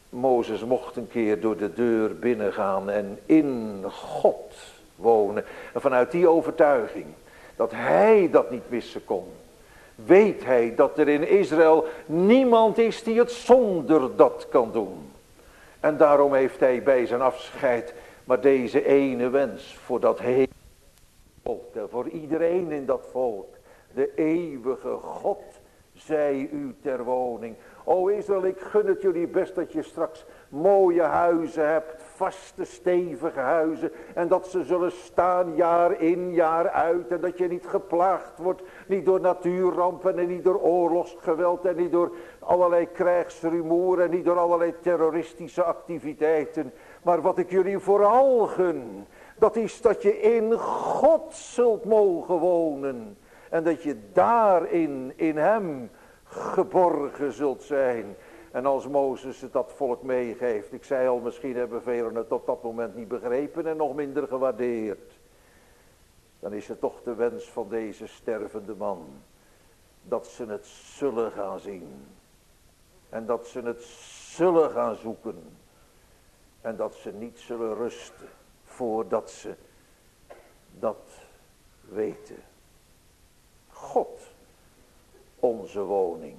Mozes mocht een keer door de deur binnengaan en in God wonen. En vanuit die overtuiging dat hij dat niet missen kon, weet hij dat er in Israël niemand is die het zonder dat kan doen. En daarom heeft hij bij zijn afscheid maar deze ene wens voor dat hele volk, voor iedereen in dat volk. De eeuwige God zij u ter woning. O Israël, ik gun het jullie best dat je straks mooie huizen hebt, vaste stevige huizen, en dat ze zullen staan jaar in jaar uit, en dat je niet geplaagd wordt, niet door natuurrampen en niet door oorlogsgeweld en niet door allerlei krijgsrumoer en niet door allerlei terroristische activiteiten. Maar wat ik jullie vooral gun, dat is dat je in God zult mogen wonen en dat je daarin, in hem, geborgen zult zijn. En als Mozes het dat volk meegeeft, ik zei al, misschien hebben velen het op dat moment niet begrepen en nog minder gewaardeerd, dan is het toch de wens van deze stervende man dat ze het zullen gaan zien en dat ze het zullen gaan zoeken en dat ze niet zullen rusten voordat ze dat weten. God, onze woning.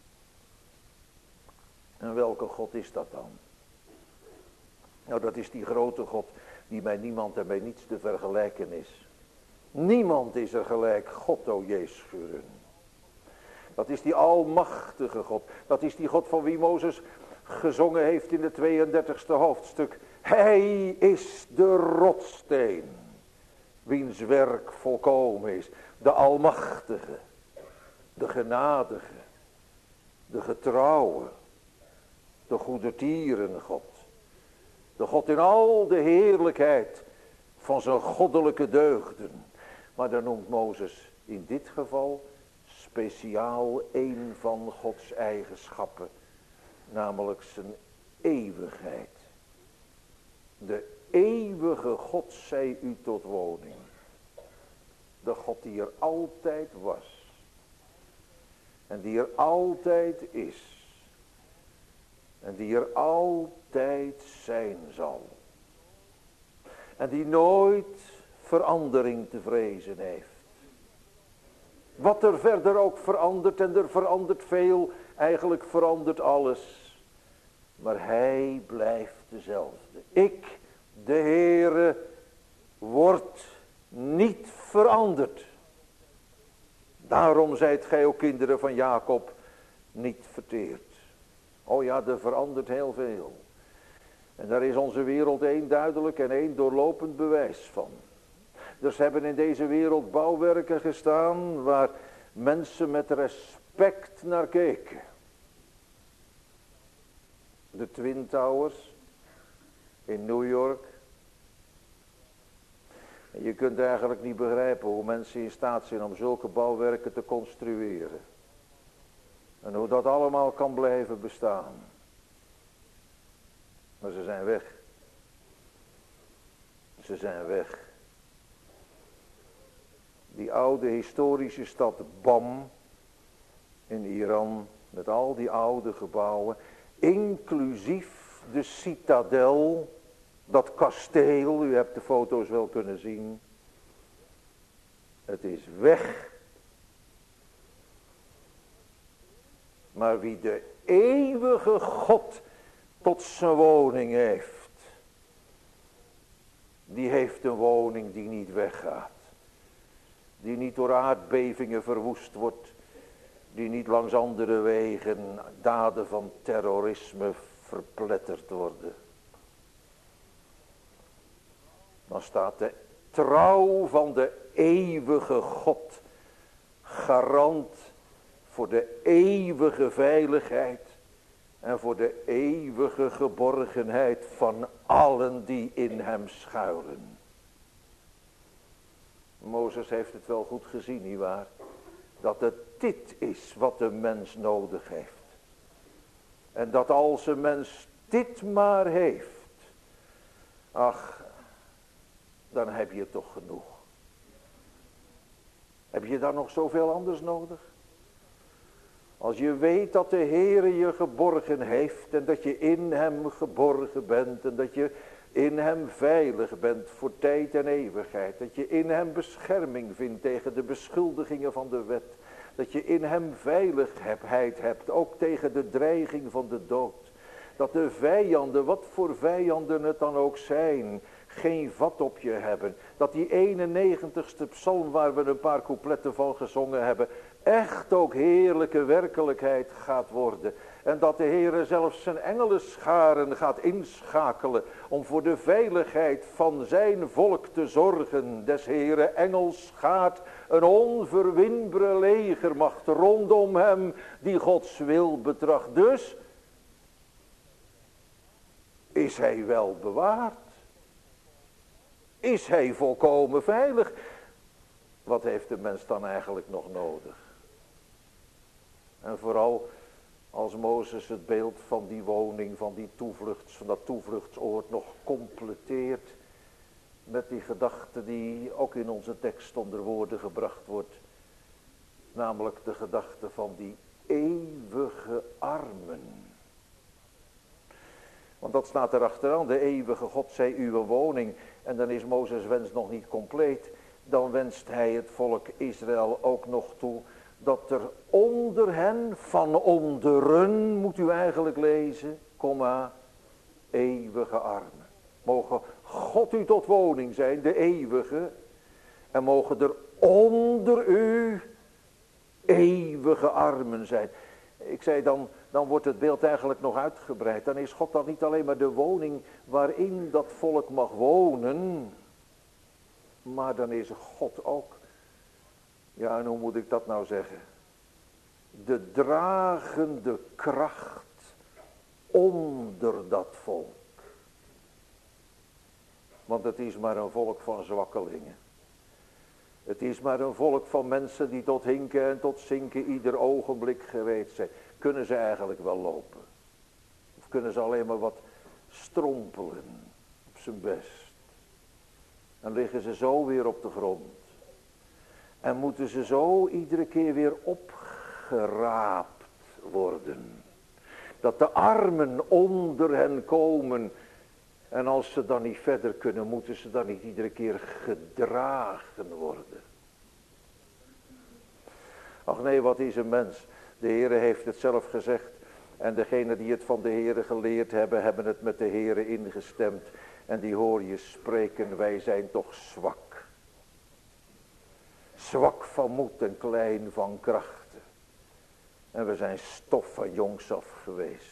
En welke God is dat dan? Nou, dat is die grote God die bij niemand en bij niets te vergelijken is. Niemand is er gelijk God, o Jezus. Dat is die almachtige God. Dat is die God van wie Mozes gezongen heeft in het tweeëndertigste hoofdstuk. Hij is de rotssteen, wiens werk volkomen is. De almachtige, de genadige, de getrouwe, de goedertieren God. De God in al de heerlijkheid van zijn goddelijke deugden. Maar dan noemt Mozes in dit geval speciaal een van Gods eigenschappen, namelijk zijn eeuwigheid. De eeuwige God zij u tot woning. De God die er altijd was. En die er altijd is. En die er altijd zijn zal. En die nooit verandering te vrezen heeft. Wat er verder ook verandert, en er verandert veel, eigenlijk verandert alles. Maar hij blijft dezelfde. Ik, de Heere, word niet veranderd. Daarom zijt gij ook kinderen van Jacob niet verteerd. Oh ja, er verandert heel veel. En daar is onze wereld één duidelijk en één doorlopend bewijs van. Dus hebben in deze wereld bouwwerken gestaan waar mensen met respect naar keken. De Twin Towers in New York. En je kunt eigenlijk niet begrijpen hoe mensen in staat zijn om zulke bouwwerken te construeren. En hoe dat allemaal kan blijven bestaan. Maar ze zijn weg. Ze zijn weg. Die oude historische stad Bam in Iran, met al die oude gebouwen, inclusief de citadel, dat kasteel, u hebt de foto's wel kunnen zien. Het is weg. Maar wie de eeuwige God tot zijn woning heeft, die heeft een woning die niet weggaat. Die niet door aardbevingen verwoest wordt. Die niet langs andere wegen daden van terrorisme verpletterd worden. Dan staat de trouw van de eeuwige God garant voor de eeuwige veiligheid en voor de eeuwige geborgenheid van allen die in hem schuilen. Mozes heeft het wel goed gezien, nietwaar? Dat het dit is wat de mens nodig heeft. En dat als een mens dit maar heeft, ach, dan heb je toch genoeg. Heb je dan nog zoveel anders nodig? Als je weet dat de Heere je geborgen heeft en dat je in hem geborgen bent en dat je in hem veilig bent voor tijd en eeuwigheid. Dat je in hem bescherming vindt tegen de beschuldigingen van de wet. Dat je in hem veiligheid hebt, ook tegen de dreiging van de dood. Dat de vijanden, wat voor vijanden het dan ook zijn, geen vat op je hebben. Dat die eenennegentigste psalm waar we een paar coupletten van gezongen hebben, echt ook heerlijke werkelijkheid gaat worden. En dat de Heere zelfs zijn engelenscharen gaat inschakelen om voor de veiligheid van zijn volk te zorgen. Des Heere engelschaart een onverwinbare legermacht rondom hem die Gods wil betracht. Dus is hij wel bewaard. Is hij volkomen veilig? Wat heeft de mens dan eigenlijk nog nodig? En vooral als Mozes het beeld van die woning, van die toevluchts, van dat toevluchtsoord nog completeert met die gedachte die ook in onze tekst onder woorden gebracht wordt. Namelijk de gedachte van die eeuwige armen. Want dat staat erachteraan, de eeuwige God zij uw woning. En dan is Mozes' wens nog niet compleet. Dan wenst hij het volk Israël ook nog toe dat er onder hen, van onderen moet u eigenlijk lezen, komma, eeuwige armen. Mogen God u tot woning zijn, de eeuwige. En mogen er onder u eeuwige armen zijn. Ik zei dan, dan wordt het beeld eigenlijk nog uitgebreid. Dan is God dan niet alleen maar de woning waarin dat volk mag wonen. Maar dan is God ook, ja, en hoe moet ik dat nou zeggen? De dragende kracht onder dat volk. Want het is maar een volk van zwakkelingen. Het is maar een volk van mensen die tot hinken en tot zinken ieder ogenblik gereed zijn. Kunnen ze eigenlijk wel lopen? Of kunnen ze alleen maar wat strompelen op zijn best? Dan liggen ze zo weer op de grond. En moeten ze zo iedere keer weer opgeraapt worden. Dat de armen onder hen komen. En als ze dan niet verder kunnen, moeten ze dan niet iedere keer gedragen worden. Ach nee, wat is een mens? De Heere heeft het zelf gezegd. En degenen die het van de Heere geleerd hebben, hebben het met de Heere ingestemd. En die hoor je spreken, wij zijn toch zwak. Zwak van moed en klein van krachten. En we zijn stof van jongs af geweest.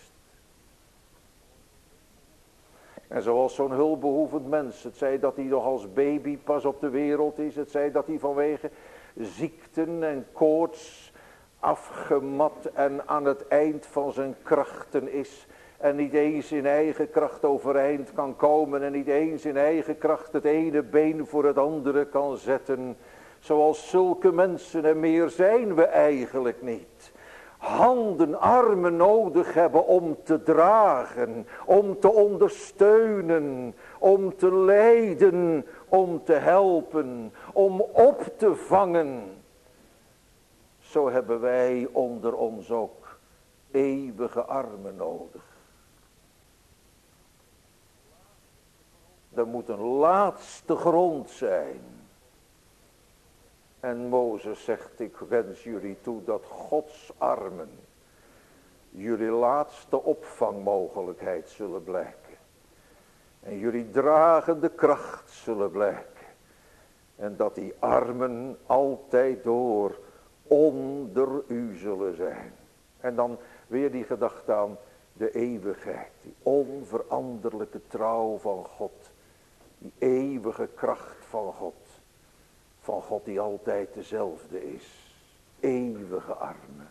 En zoals zo'n hulpbehoevend mens, het zij dat hij nog als baby pas op de wereld is, het zij dat hij vanwege ziekten en koorts afgemat en aan het eind van zijn krachten is en niet eens in eigen kracht overeind kan komen en niet eens in eigen kracht het ene been voor het andere kan zetten. Zoals zulke mensen en meer zijn we eigenlijk niet. Handen, armen nodig hebben om te dragen, om te ondersteunen, om te leiden, om te helpen, om op te vangen. Zo hebben wij onder ons ook eeuwige armen nodig. Er moet een laatste grond zijn. En Mozes zegt, ik wens jullie toe dat Gods armen jullie laatste opvangmogelijkheid zullen blijken. En jullie dragende kracht zullen blijken. En dat die armen altijd door onder u zullen zijn. En dan weer die gedachte aan de eeuwigheid. Die onveranderlijke trouw van God. Die eeuwige kracht van God. Van God die altijd dezelfde is. Eeuwige armen.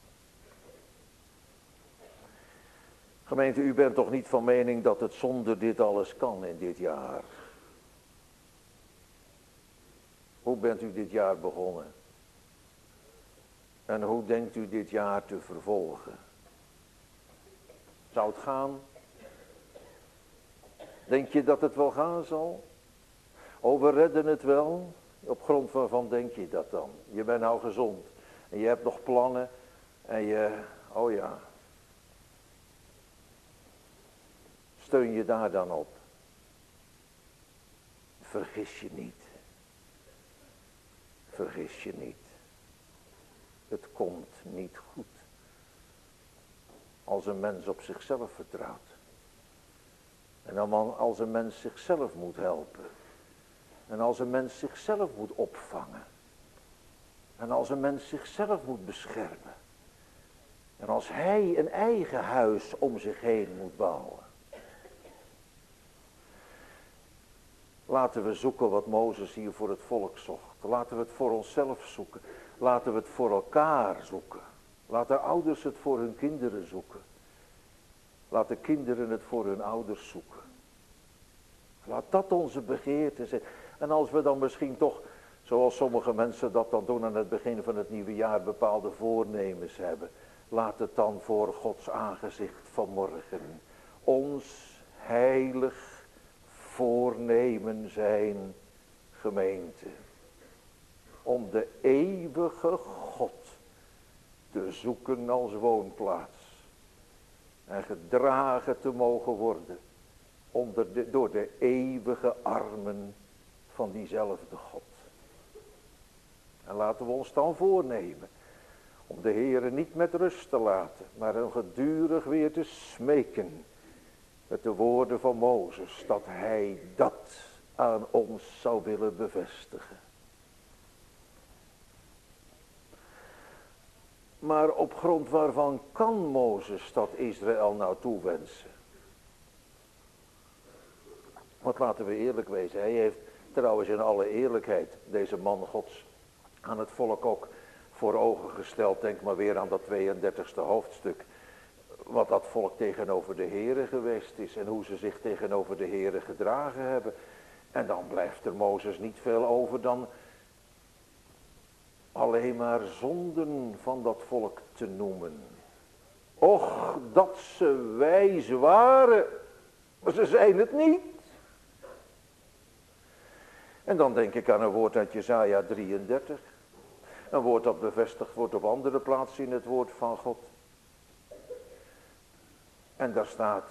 Gemeente, u bent toch niet van mening dat het zonder dit alles kan in dit jaar? Hoe bent u dit jaar begonnen? En hoe denkt u dit jaar te vervolgen? Zou het gaan? Denk je dat het wel gaan zal? Oh, we redden het wel. Op grond waarvan denk je dat dan? Je bent nou gezond. En je hebt nog plannen. En je, oh ja, steun je daar dan op. Vergis je niet. Vergis je niet. Het komt niet goed. Als een mens op zichzelf vertrouwt. En dan als een mens zichzelf moet helpen. En als een mens zichzelf moet opvangen. En als een mens zichzelf moet beschermen. En als hij een eigen huis om zich heen moet bouwen. Laten we zoeken wat Mozes hier voor het volk zocht. Laten we het voor onszelf zoeken. Laten we het voor elkaar zoeken. Laten ouders het voor hun kinderen zoeken. Laten kinderen het voor hun ouders zoeken. Laat dat onze begeerte zijn. En als we dan misschien toch, zoals sommige mensen dat dan doen aan het begin van het nieuwe jaar, bepaalde voornemens hebben. Laat het dan voor Gods aangezicht vanmorgen ons heilig voornemen zijn, gemeente. Om de eeuwige God te zoeken als woonplaats. En gedragen te mogen worden onder de, door de eeuwige armen van diezelfde God. En laten we ons dan voornemen om de Heere niet met rust te laten, maar hem gedurig weer te smeken met de woorden van Mozes, dat hij dat aan ons zou willen bevestigen. Maar op grond waarvan kan Mozes dat Israël nou toewensen? Want laten we eerlijk wezen, hij heeft trouwens in alle eerlijkheid deze man Gods aan het volk ook voor ogen gesteld. Denk maar weer aan dat tweeëndertigste hoofdstuk. Wat dat volk tegenover de Heere geweest is en hoe ze zich tegenover de Heere gedragen hebben. En dan blijft er Mozes niet veel over dan alleen maar zonden van dat volk te noemen. Och, dat ze wijs waren, maar ze zijn het niet. En dan denk ik aan een woord uit Jesaja drieëndertig. Een woord dat bevestigd wordt op andere plaatsen in het woord van God. En daar staat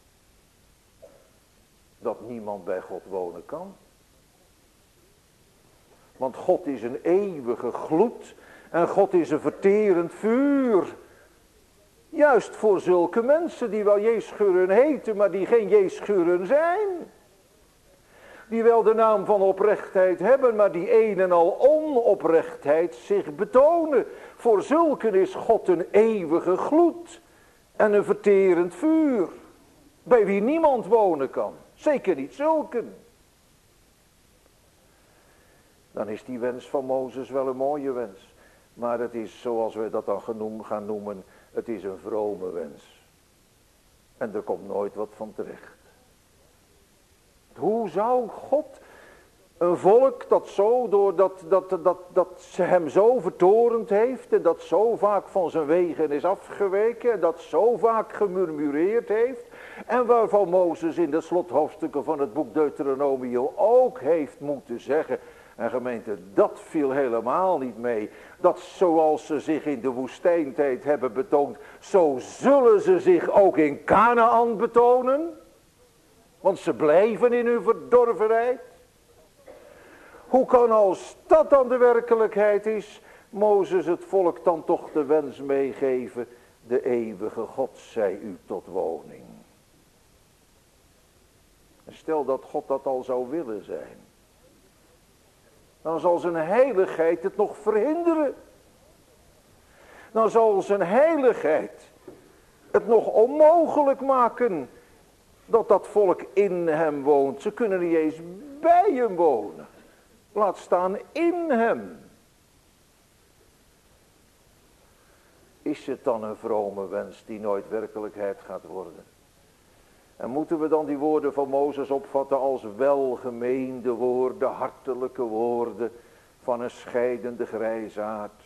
dat niemand bij God wonen kan. Want God is een eeuwige gloed en God is een verterend vuur. Juist voor zulke mensen die wel Jeeschuren heten, maar die geen Jeeschuren zijn. Die wel de naam van oprechtheid hebben, maar die een en al onoprechtheid zich betonen. Voor zulken is God een eeuwige gloed en een verterend vuur. Bij wie niemand wonen kan. Zeker niet zulken. Dan is die wens van Mozes wel een mooie wens. Maar het is, zoals we dat dan genoem, gaan noemen, het is een vrome wens. En er komt nooit wat van terecht. Hoe zou God een volk dat zo, doordat dat, dat, dat, dat ze hem zo vertorend heeft en dat zo vaak van zijn wegen is afgeweken en dat zo vaak gemurmureerd heeft en waarvan Mozes in de slothoofdstukken van het boek Deuteronomium ook heeft moeten zeggen, en gemeente, dat viel helemaal niet mee, dat zoals ze zich in de woestijntijd hebben betoond, zo zullen ze zich ook in Kanaan betonen. Want ze blijven in hun verdorvenheid. Hoe kan als dat dan de werkelijkheid is, Mozes het volk dan toch de wens meegeven, de eeuwige God zij u tot woning. En stel dat God dat al zou willen zijn. Dan zal zijn heiligheid het nog verhinderen. Dan zal zijn heiligheid het nog onmogelijk maken dat dat volk in hem woont. Ze kunnen niet eens bij hem wonen. Laat staan in hem. Is het dan een vrome wens die nooit werkelijkheid gaat worden? En moeten we dan die woorden van Mozes opvatten als welgemeende woorden, hartelijke woorden van een scheidende grijsaard?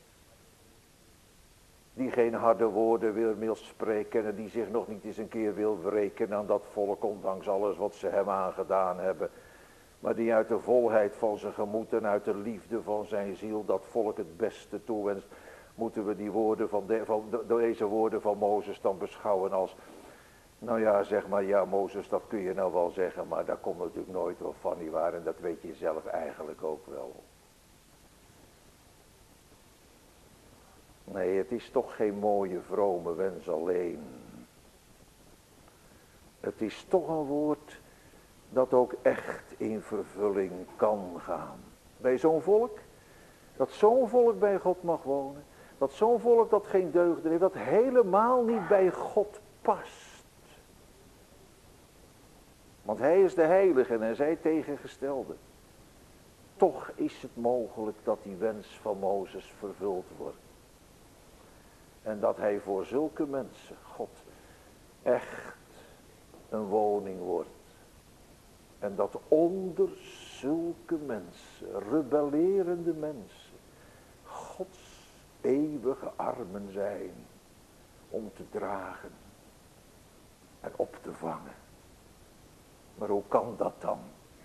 Die geen harde woorden wil, wil spreken en die zich nog niet eens een keer wil wreken aan dat volk, ondanks alles wat ze hem aangedaan hebben. Maar die uit de volheid van zijn gemoed en uit de liefde van zijn ziel dat volk het beste toewenst. Moeten we die woorden van, de, van de, deze woorden van Mozes dan beschouwen als, nou ja, zeg maar, ja Mozes, dat kun je nou wel zeggen, maar daar komt natuurlijk nooit wat van nietwaar, en dat weet je zelf eigenlijk ook wel. Nee, het is toch geen mooie vrome wens alleen. Het is toch een woord dat ook echt in vervulling kan gaan. Bij zo'n volk, dat zo'n volk bij God mag wonen, dat zo'n volk dat geen deugden heeft, dat helemaal niet bij God past. Want hij is de heilige en zij tegengestelde. Toch is het mogelijk dat die wens van Mozes vervuld wordt. En dat hij voor zulke mensen, God, echt een woning wordt. En dat onder zulke mensen, rebellerende mensen, Gods eeuwige armen zijn om te dragen en op te vangen. Maar hoe kan dat dan?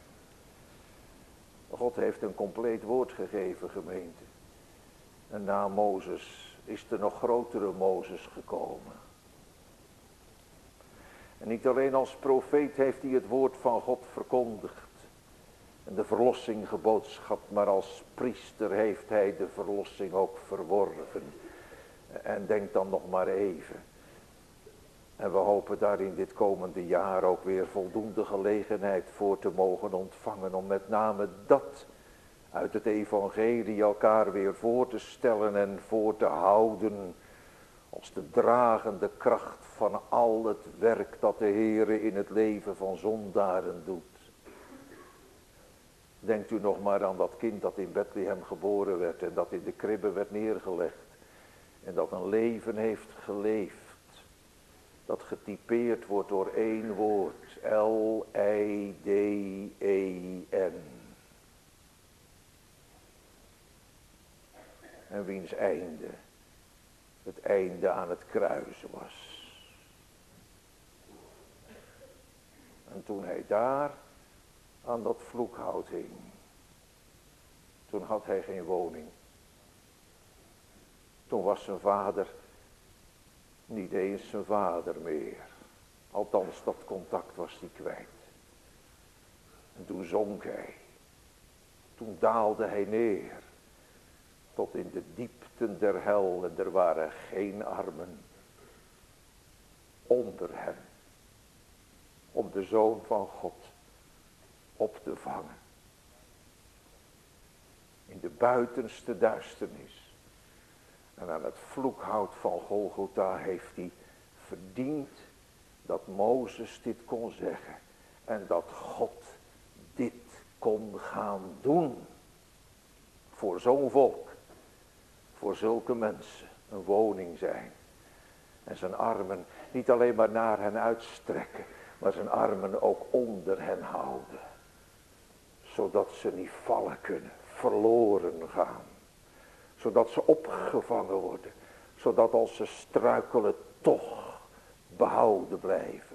God heeft een compleet woord gegeven, gemeente. En na Mozes is er nog grotere Mozes gekomen. En niet alleen als profeet heeft hij het woord van God verkondigd en de verlossing geboodschapt, maar als priester heeft hij de verlossing ook verworven. En denk dan nog maar even. En we hopen daar in dit komende jaar ook weer voldoende gelegenheid voor te mogen ontvangen, om met name dat uit het evangelie elkaar weer voor te stellen en voor te houden, als de dragende kracht van al het werk dat de Heere in het leven van zondaren doet. Denkt u nog maar aan dat kind dat in Bethlehem geboren werd en dat in de kribbe werd neergelegd. En dat een leven heeft geleefd. Dat getypeerd wordt door één woord. L I D E N. En wiens einde het einde aan het kruis was. En toen hij daar aan dat vloekhout hing, toen had hij geen woning. Toen was zijn vader niet eens zijn vader meer. Althans, dat contact was hij kwijt. En toen zonk hij. Toen daalde hij neer. Tot in de diepten der hel, en er waren geen armen onder hem. Om de Zoon van God op te vangen. In de buitenste duisternis. En aan het vloekhout van Golgotha heeft hij verdiend dat Mozes dit kon zeggen. En dat God dit kon gaan doen. Voor zo'n volk. Voor zulke mensen een woning zijn. En zijn armen niet alleen maar naar hen uitstrekken. Maar zijn armen ook onder hen houden. Zodat ze niet vallen kunnen. Verloren gaan. Zodat ze opgevangen worden. Zodat als ze struikelen toch behouden blijven.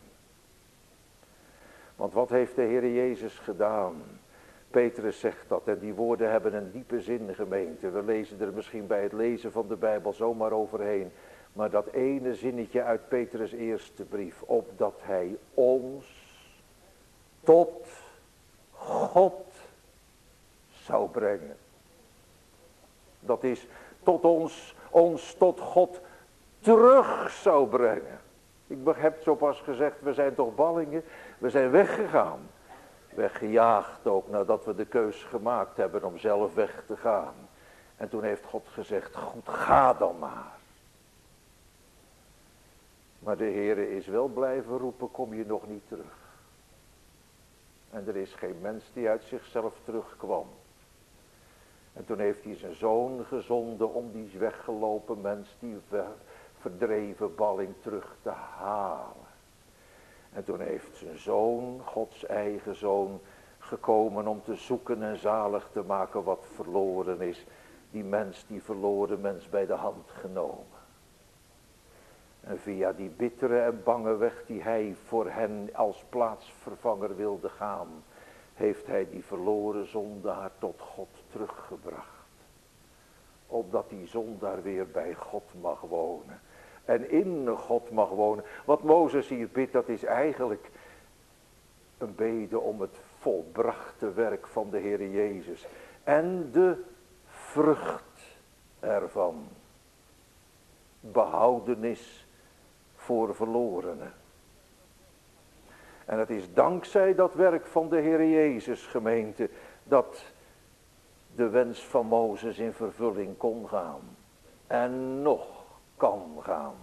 Want wat heeft de Heer Jezus gedaan? Petrus zegt dat en die woorden hebben een diepe zin, gemeente. We lezen er misschien bij het lezen van de Bijbel zomaar overheen. Maar dat ene zinnetje uit Petrus' eerste brief. Opdat hij ons tot God zou brengen. Dat is tot ons, ons tot God terug zou brengen. Ik heb zo pas gezegd, we zijn toch ballingen. We zijn weggegaan. Weggejaagd ook nadat we de keus gemaakt hebben om zelf weg te gaan. En toen heeft God gezegd, goed, ga dan maar. Maar de Heere is wel blijven roepen, kom je nog niet terug. En er is geen mens die uit zichzelf terugkwam. En toen heeft hij zijn zoon gezonden om die weggelopen mens, die verdreven balling terug te halen. En toen heeft zijn zoon, Gods eigen zoon, gekomen om te zoeken en zalig te maken wat verloren is. Die mens, die verloren mens bij de hand genomen. En via die bittere en bange weg die hij voor hen als plaatsvervanger wilde gaan, heeft hij die verloren zondaar tot God teruggebracht. opdat die zondaar weer bij God mag wonen. En in God mag wonen. Wat Mozes hier bidt, dat is eigenlijk een bede om het volbrachte werk van de Heer Jezus. En de vrucht ervan. Behoudenis voor verlorenen. En het is dankzij dat werk van de Heer Jezus, gemeente, dat de wens van Mozes in vervulling kon gaan. En nog kan gaan.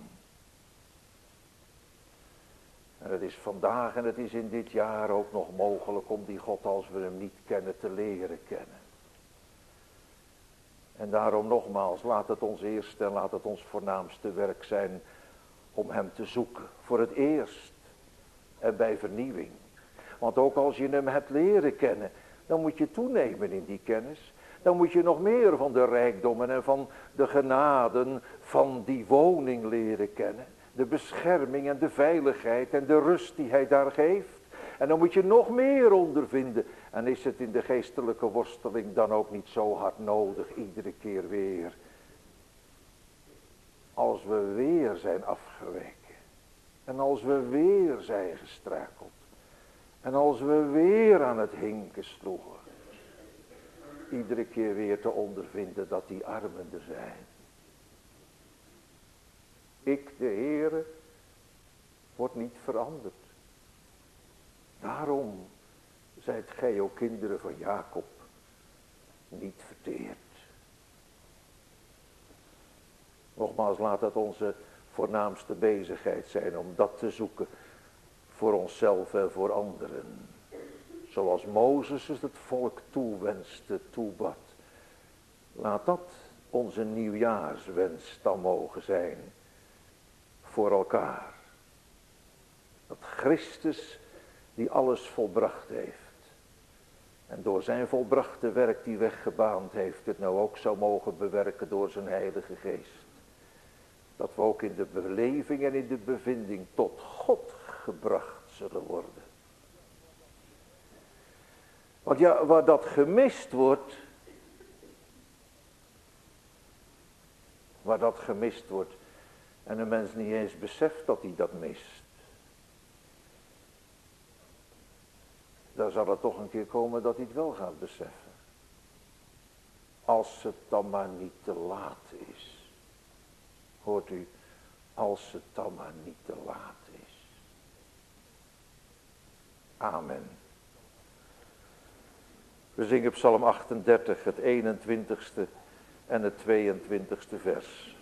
En het is vandaag en het is in dit jaar ook nog mogelijk om die God, als we hem niet kennen, te leren kennen. En daarom nogmaals, laat het ons eerste en laat het ons voornaamste werk zijn om hem te zoeken. Voor het eerst en bij vernieuwing. Want ook als je hem hebt leren kennen, dan moet je toenemen in die kennis. Dan moet je nog meer van de rijkdommen en van de genaden van die woning leren kennen. De bescherming en de veiligheid en de rust die hij daar geeft. En dan moet je nog meer ondervinden. En is het in de geestelijke worsteling dan ook niet zo hard nodig, iedere keer weer. Als we weer zijn afgeweken. En als we weer zijn gestruikeld. En als we weer aan het hinken sloegen. Iedere keer weer te ondervinden dat die armen er zijn. Ik, de Heere, word niet veranderd. Daarom zijt gij ook kinderen van Jacob niet verteerd. Nogmaals, laat dat onze voornaamste bezigheid zijn om dat te zoeken voor onszelf en voor anderen. Zoals Mozes het volk toewenste, toebad. Laat dat onze nieuwjaarswens dan mogen zijn voor elkaar. Dat Christus die alles volbracht heeft. En door zijn volbrachte werk die weggebaand heeft, het nou ook zou mogen bewerken door zijn Heilige Geest. Dat we ook in de beleving en in de bevinding tot God gebracht zullen worden. Want ja, waar dat gemist wordt, waar dat gemist wordt, en een mens niet eens beseft dat hij dat mist. Dan zal het toch een keer komen dat hij het wel gaat beseffen. Als het dan maar niet te laat is. Hoort u, als het dan maar niet te laat is. Amen. We zingen Psalm achtendertig, het eenentwintigste en het tweeëntwintigste vers.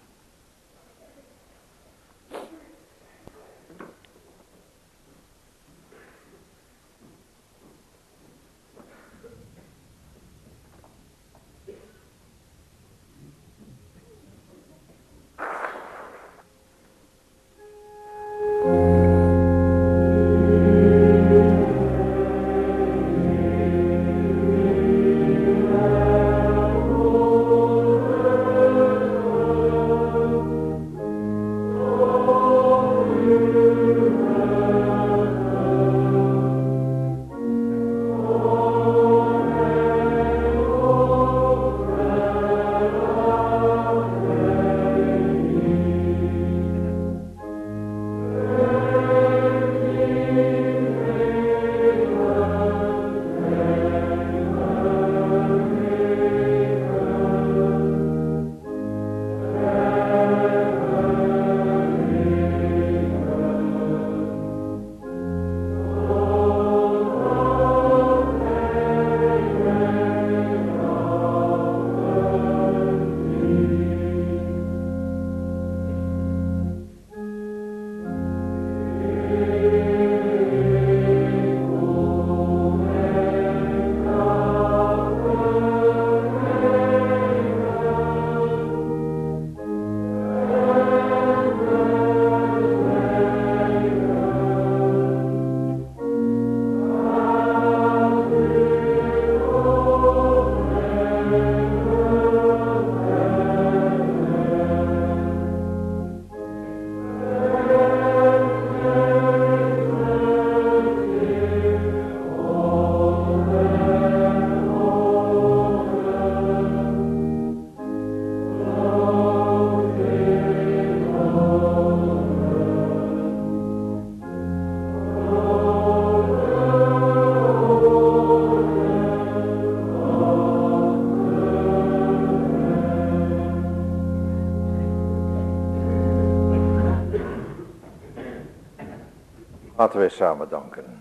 Laten wij samen danken.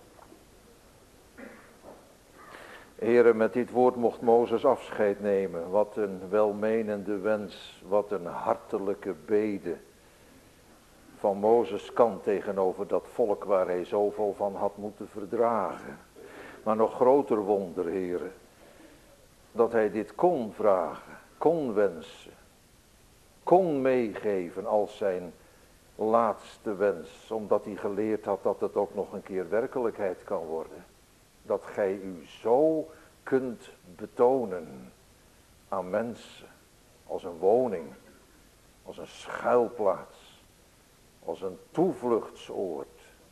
Heere, met dit woord mocht Mozes afscheid nemen. Wat een welmenende wens, wat een hartelijke bede van Mozes kant tegenover dat volk waar hij zoveel van had moeten verdragen. Maar nog groter wonder, Heere, dat hij dit kon vragen, kon wensen, kon meegeven als zijn laatste wens, omdat hij geleerd had dat het ook nog een keer werkelijkheid kan worden. Dat gij u zo kunt betonen aan mensen, als een woning, als een schuilplaats, als een toevluchtsoord.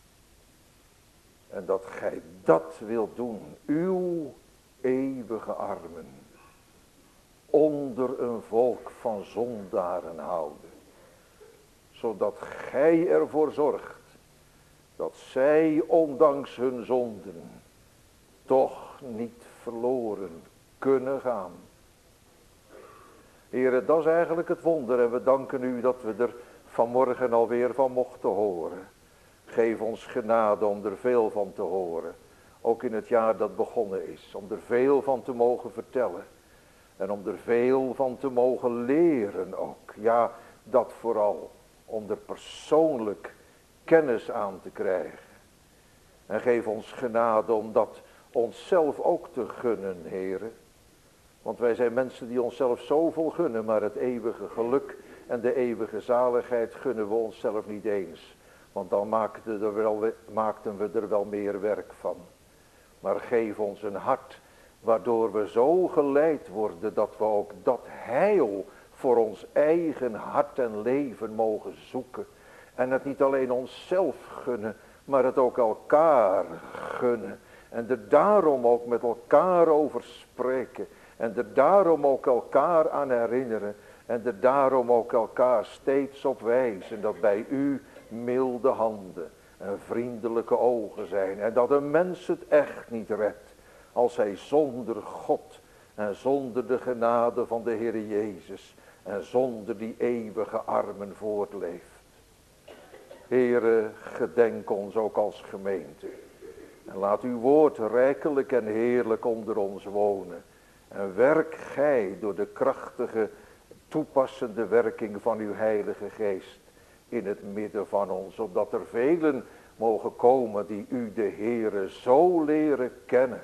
En dat gij dat wilt doen, uw eeuwige armen, onder een volk van zondaren houden. Zodat gij ervoor zorgt dat zij ondanks hun zonden toch niet verloren kunnen gaan. Heere, dat is eigenlijk het wonder en we danken u dat we er vanmorgen alweer van mochten horen. Geef ons genade om er veel van te horen. Ook in het jaar dat begonnen is. Om er veel van te mogen vertellen. En om er veel van te mogen leren ook. Ja, dat vooral. Om er persoonlijk kennis aan te krijgen. En geef ons genade om dat onszelf ook te gunnen, Heere. Want wij zijn mensen die onszelf zoveel gunnen. Maar het eeuwige geluk en de eeuwige zaligheid gunnen we onszelf niet eens. Want dan maakten, er wel, maakten we er wel meer werk van. Maar geef ons een hart waardoor we zo geleid worden dat we ook dat heil voor ons eigen hart en leven mogen zoeken. En het niet alleen onszelf gunnen, maar het ook elkaar gunnen. En er daarom ook met elkaar over spreken. En er daarom ook elkaar aan herinneren. En er daarom ook elkaar steeds op wijzen dat bij u milde handen en vriendelijke ogen zijn. En dat een mens het echt niet redt als hij zonder God en zonder de genade van de Heer Jezus en zonder die eeuwige armen voortleeft. Heere, gedenk ons ook als gemeente. En laat uw woord rijkelijk en heerlijk onder ons wonen. En werk gij door de krachtige toepassende werking van uw Heilige Geest in het midden van ons. Opdat er velen mogen komen die u de Heere zo leren kennen.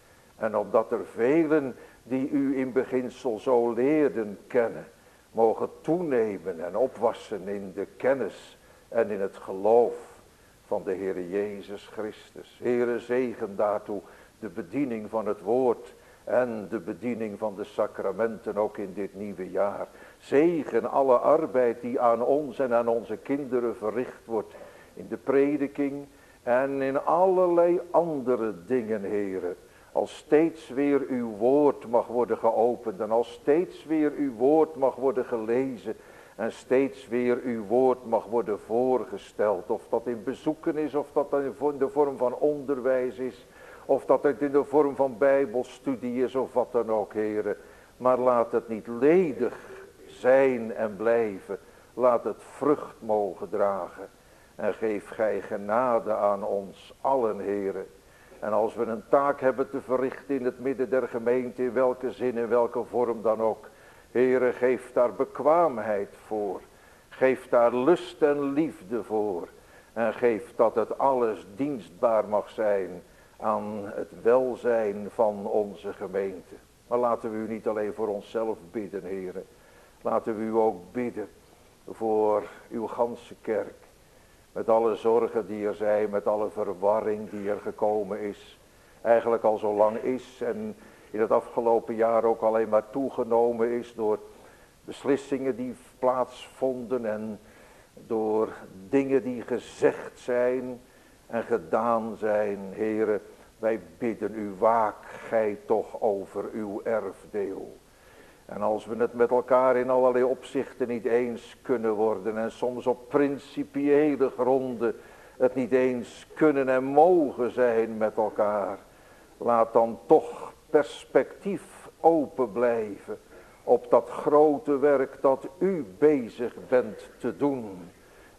En opdat er velen die u in beginsel zo leerden kennen, mogen toenemen en opwassen in de kennis en in het geloof van de Heere Jezus Christus. Heere, zegen daartoe de bediening van het woord en de bediening van de sacramenten ook in dit nieuwe jaar. Zegen alle arbeid die aan ons en aan onze kinderen verricht wordt in de prediking en in allerlei andere dingen, Heere. Als steeds weer uw woord mag worden geopend en als steeds weer uw woord mag worden gelezen en steeds weer uw woord mag worden voorgesteld. Of dat in bezoeken is, of dat in de vorm van onderwijs is, of dat het in de vorm van bijbelstudie is, of wat dan ook, Heere. Maar laat het niet ledig zijn en blijven. Laat het vrucht mogen dragen. En geef gij genade aan ons allen, Heere. En als we een taak hebben te verrichten in het midden der gemeente, in welke zin, in welke vorm dan ook. Heere, geef daar bekwaamheid voor. Geef daar lust en liefde voor. En geef dat het alles dienstbaar mag zijn aan het welzijn van onze gemeente. Maar laten we u niet alleen voor onszelf bidden, Heere. Laten we u ook bidden voor uw ganse kerk. Met alle zorgen die er zijn, met alle verwarring die er gekomen is. Eigenlijk al zo lang is en in het afgelopen jaar ook alleen maar toegenomen is door beslissingen die plaatsvonden en door dingen die gezegd zijn en gedaan zijn. Heere, wij bidden u, waak gij toch over uw erfdeel. En als we het met elkaar in allerlei opzichten niet eens kunnen worden en soms op principiële gronden het niet eens kunnen en mogen zijn met elkaar, laat dan toch perspectief open blijven op dat grote werk dat u bezig bent te doen.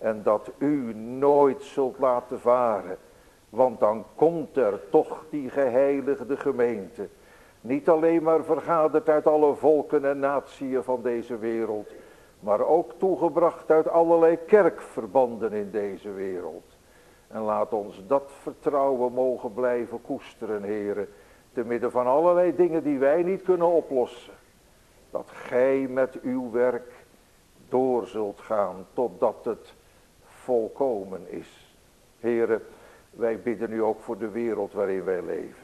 En dat u nooit zult laten varen. Want dan komt er toch die geheiligde gemeente. Niet alleen maar vergaderd uit alle volken en natieën van deze wereld. Maar ook toegebracht uit allerlei kerkverbanden in deze wereld. En laat ons dat vertrouwen mogen blijven koesteren, Heere. Te midden van allerlei dingen die wij niet kunnen oplossen. Dat gij met uw werk door zult gaan totdat het volkomen is. Heere, wij bidden u ook voor de wereld waarin wij leven.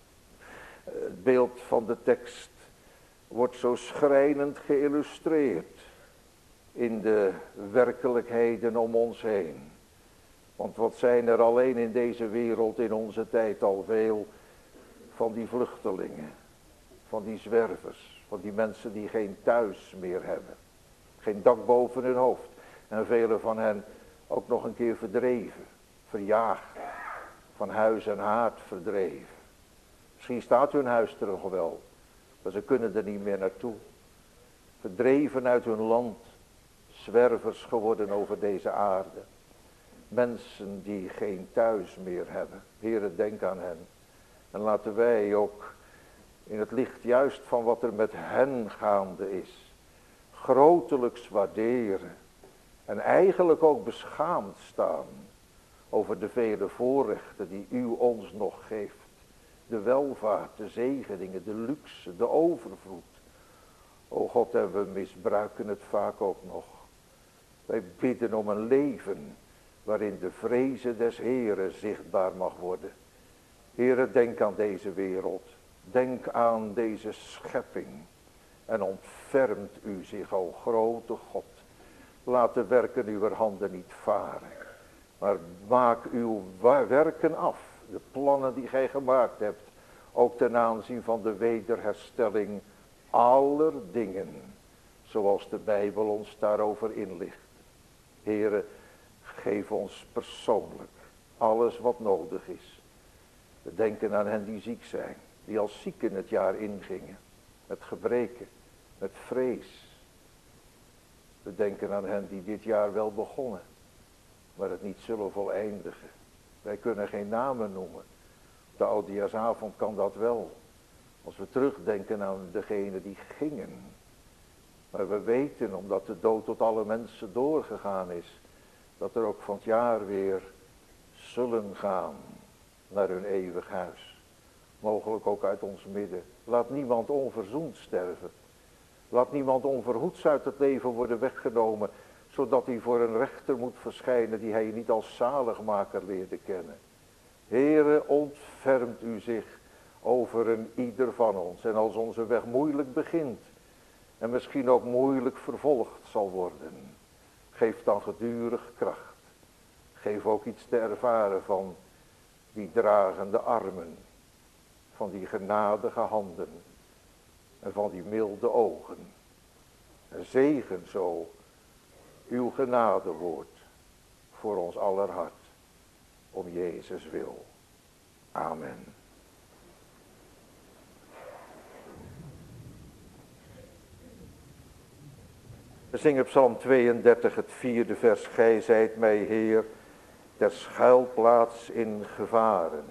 Het beeld van de tekst wordt zo schrijnend geïllustreerd in de werkelijkheden om ons heen. Want wat zijn er alleen in deze wereld in onze tijd al veel van die vluchtelingen, van die zwervers, van die mensen die geen thuis meer hebben. Geen dak boven hun hoofd. En velen van hen ook nog een keer verdreven, verjaagd, van huis en haard verdreven. Misschien staat hun huis er nog wel, maar ze kunnen er niet meer naartoe. Verdreven uit hun land, zwervers geworden over deze aarde. Mensen die geen thuis meer hebben. Heere, denk aan hen. En laten wij ook in het licht juist van wat er met hen gaande is, grotelijks waarderen. En eigenlijk ook beschaamd staan over de vele voorrechten die u ons nog geeft. De welvaart, de zegeningen, de luxe, de overvloed. O God, en we misbruiken het vaak ook nog. Wij bidden om een leven waarin de vreze des Heeren zichtbaar mag worden. Heere, denk aan deze wereld. Denk aan deze schepping. En ontfermt u zich, o grote God. Laat de werken uw handen niet varen. Maar maak uw werken af. De plannen die gij gemaakt hebt. Ook ten aanzien van de wederherstelling aller dingen. Zoals de Bijbel ons daarover inlicht. Heere, geef ons persoonlijk alles wat nodig is. We denken aan hen die ziek zijn. Die als zieken het jaar ingingen. Met gebreken. Met vrees. We denken aan hen die dit jaar wel begonnen. Maar het niet zullen voleindigen. Wij kunnen geen namen noemen. Op de oudejaarsavond kan dat wel. Als we terugdenken aan degenen die gingen. Maar we weten, omdat de dood tot alle mensen doorgegaan is, dat er ook van het jaar weer zullen gaan naar hun eeuwig huis. Mogelijk ook uit ons midden. Laat niemand onverzoend sterven. Laat niemand onverhoeds uit het leven worden weggenomen, zodat hij voor een rechter moet verschijnen die hij niet als zaligmaker leerde kennen. Heere, ontfermt u zich over een ieder van ons. En als onze weg moeilijk begint en misschien ook moeilijk vervolgd zal worden, geef dan gedurig kracht. Geef ook iets te ervaren van die dragende armen, van die genadige handen en van die milde ogen. En zegen zo uw genadewoord voor ons aller hart, om Jezus wil. Amen. We zingen Psalm tweeëndertig, het vierde vers. Gij zijt mij, Heer, ter schuilplaats in gevaren.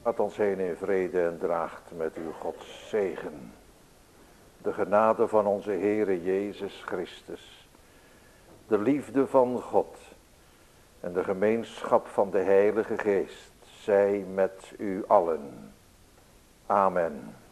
Gaat ons heen in vrede en draagt met uw Gods zegen. De genade van onze Heere Jezus Christus, de liefde van God en de gemeenschap van de Heilige Geest zij met u allen. Amen.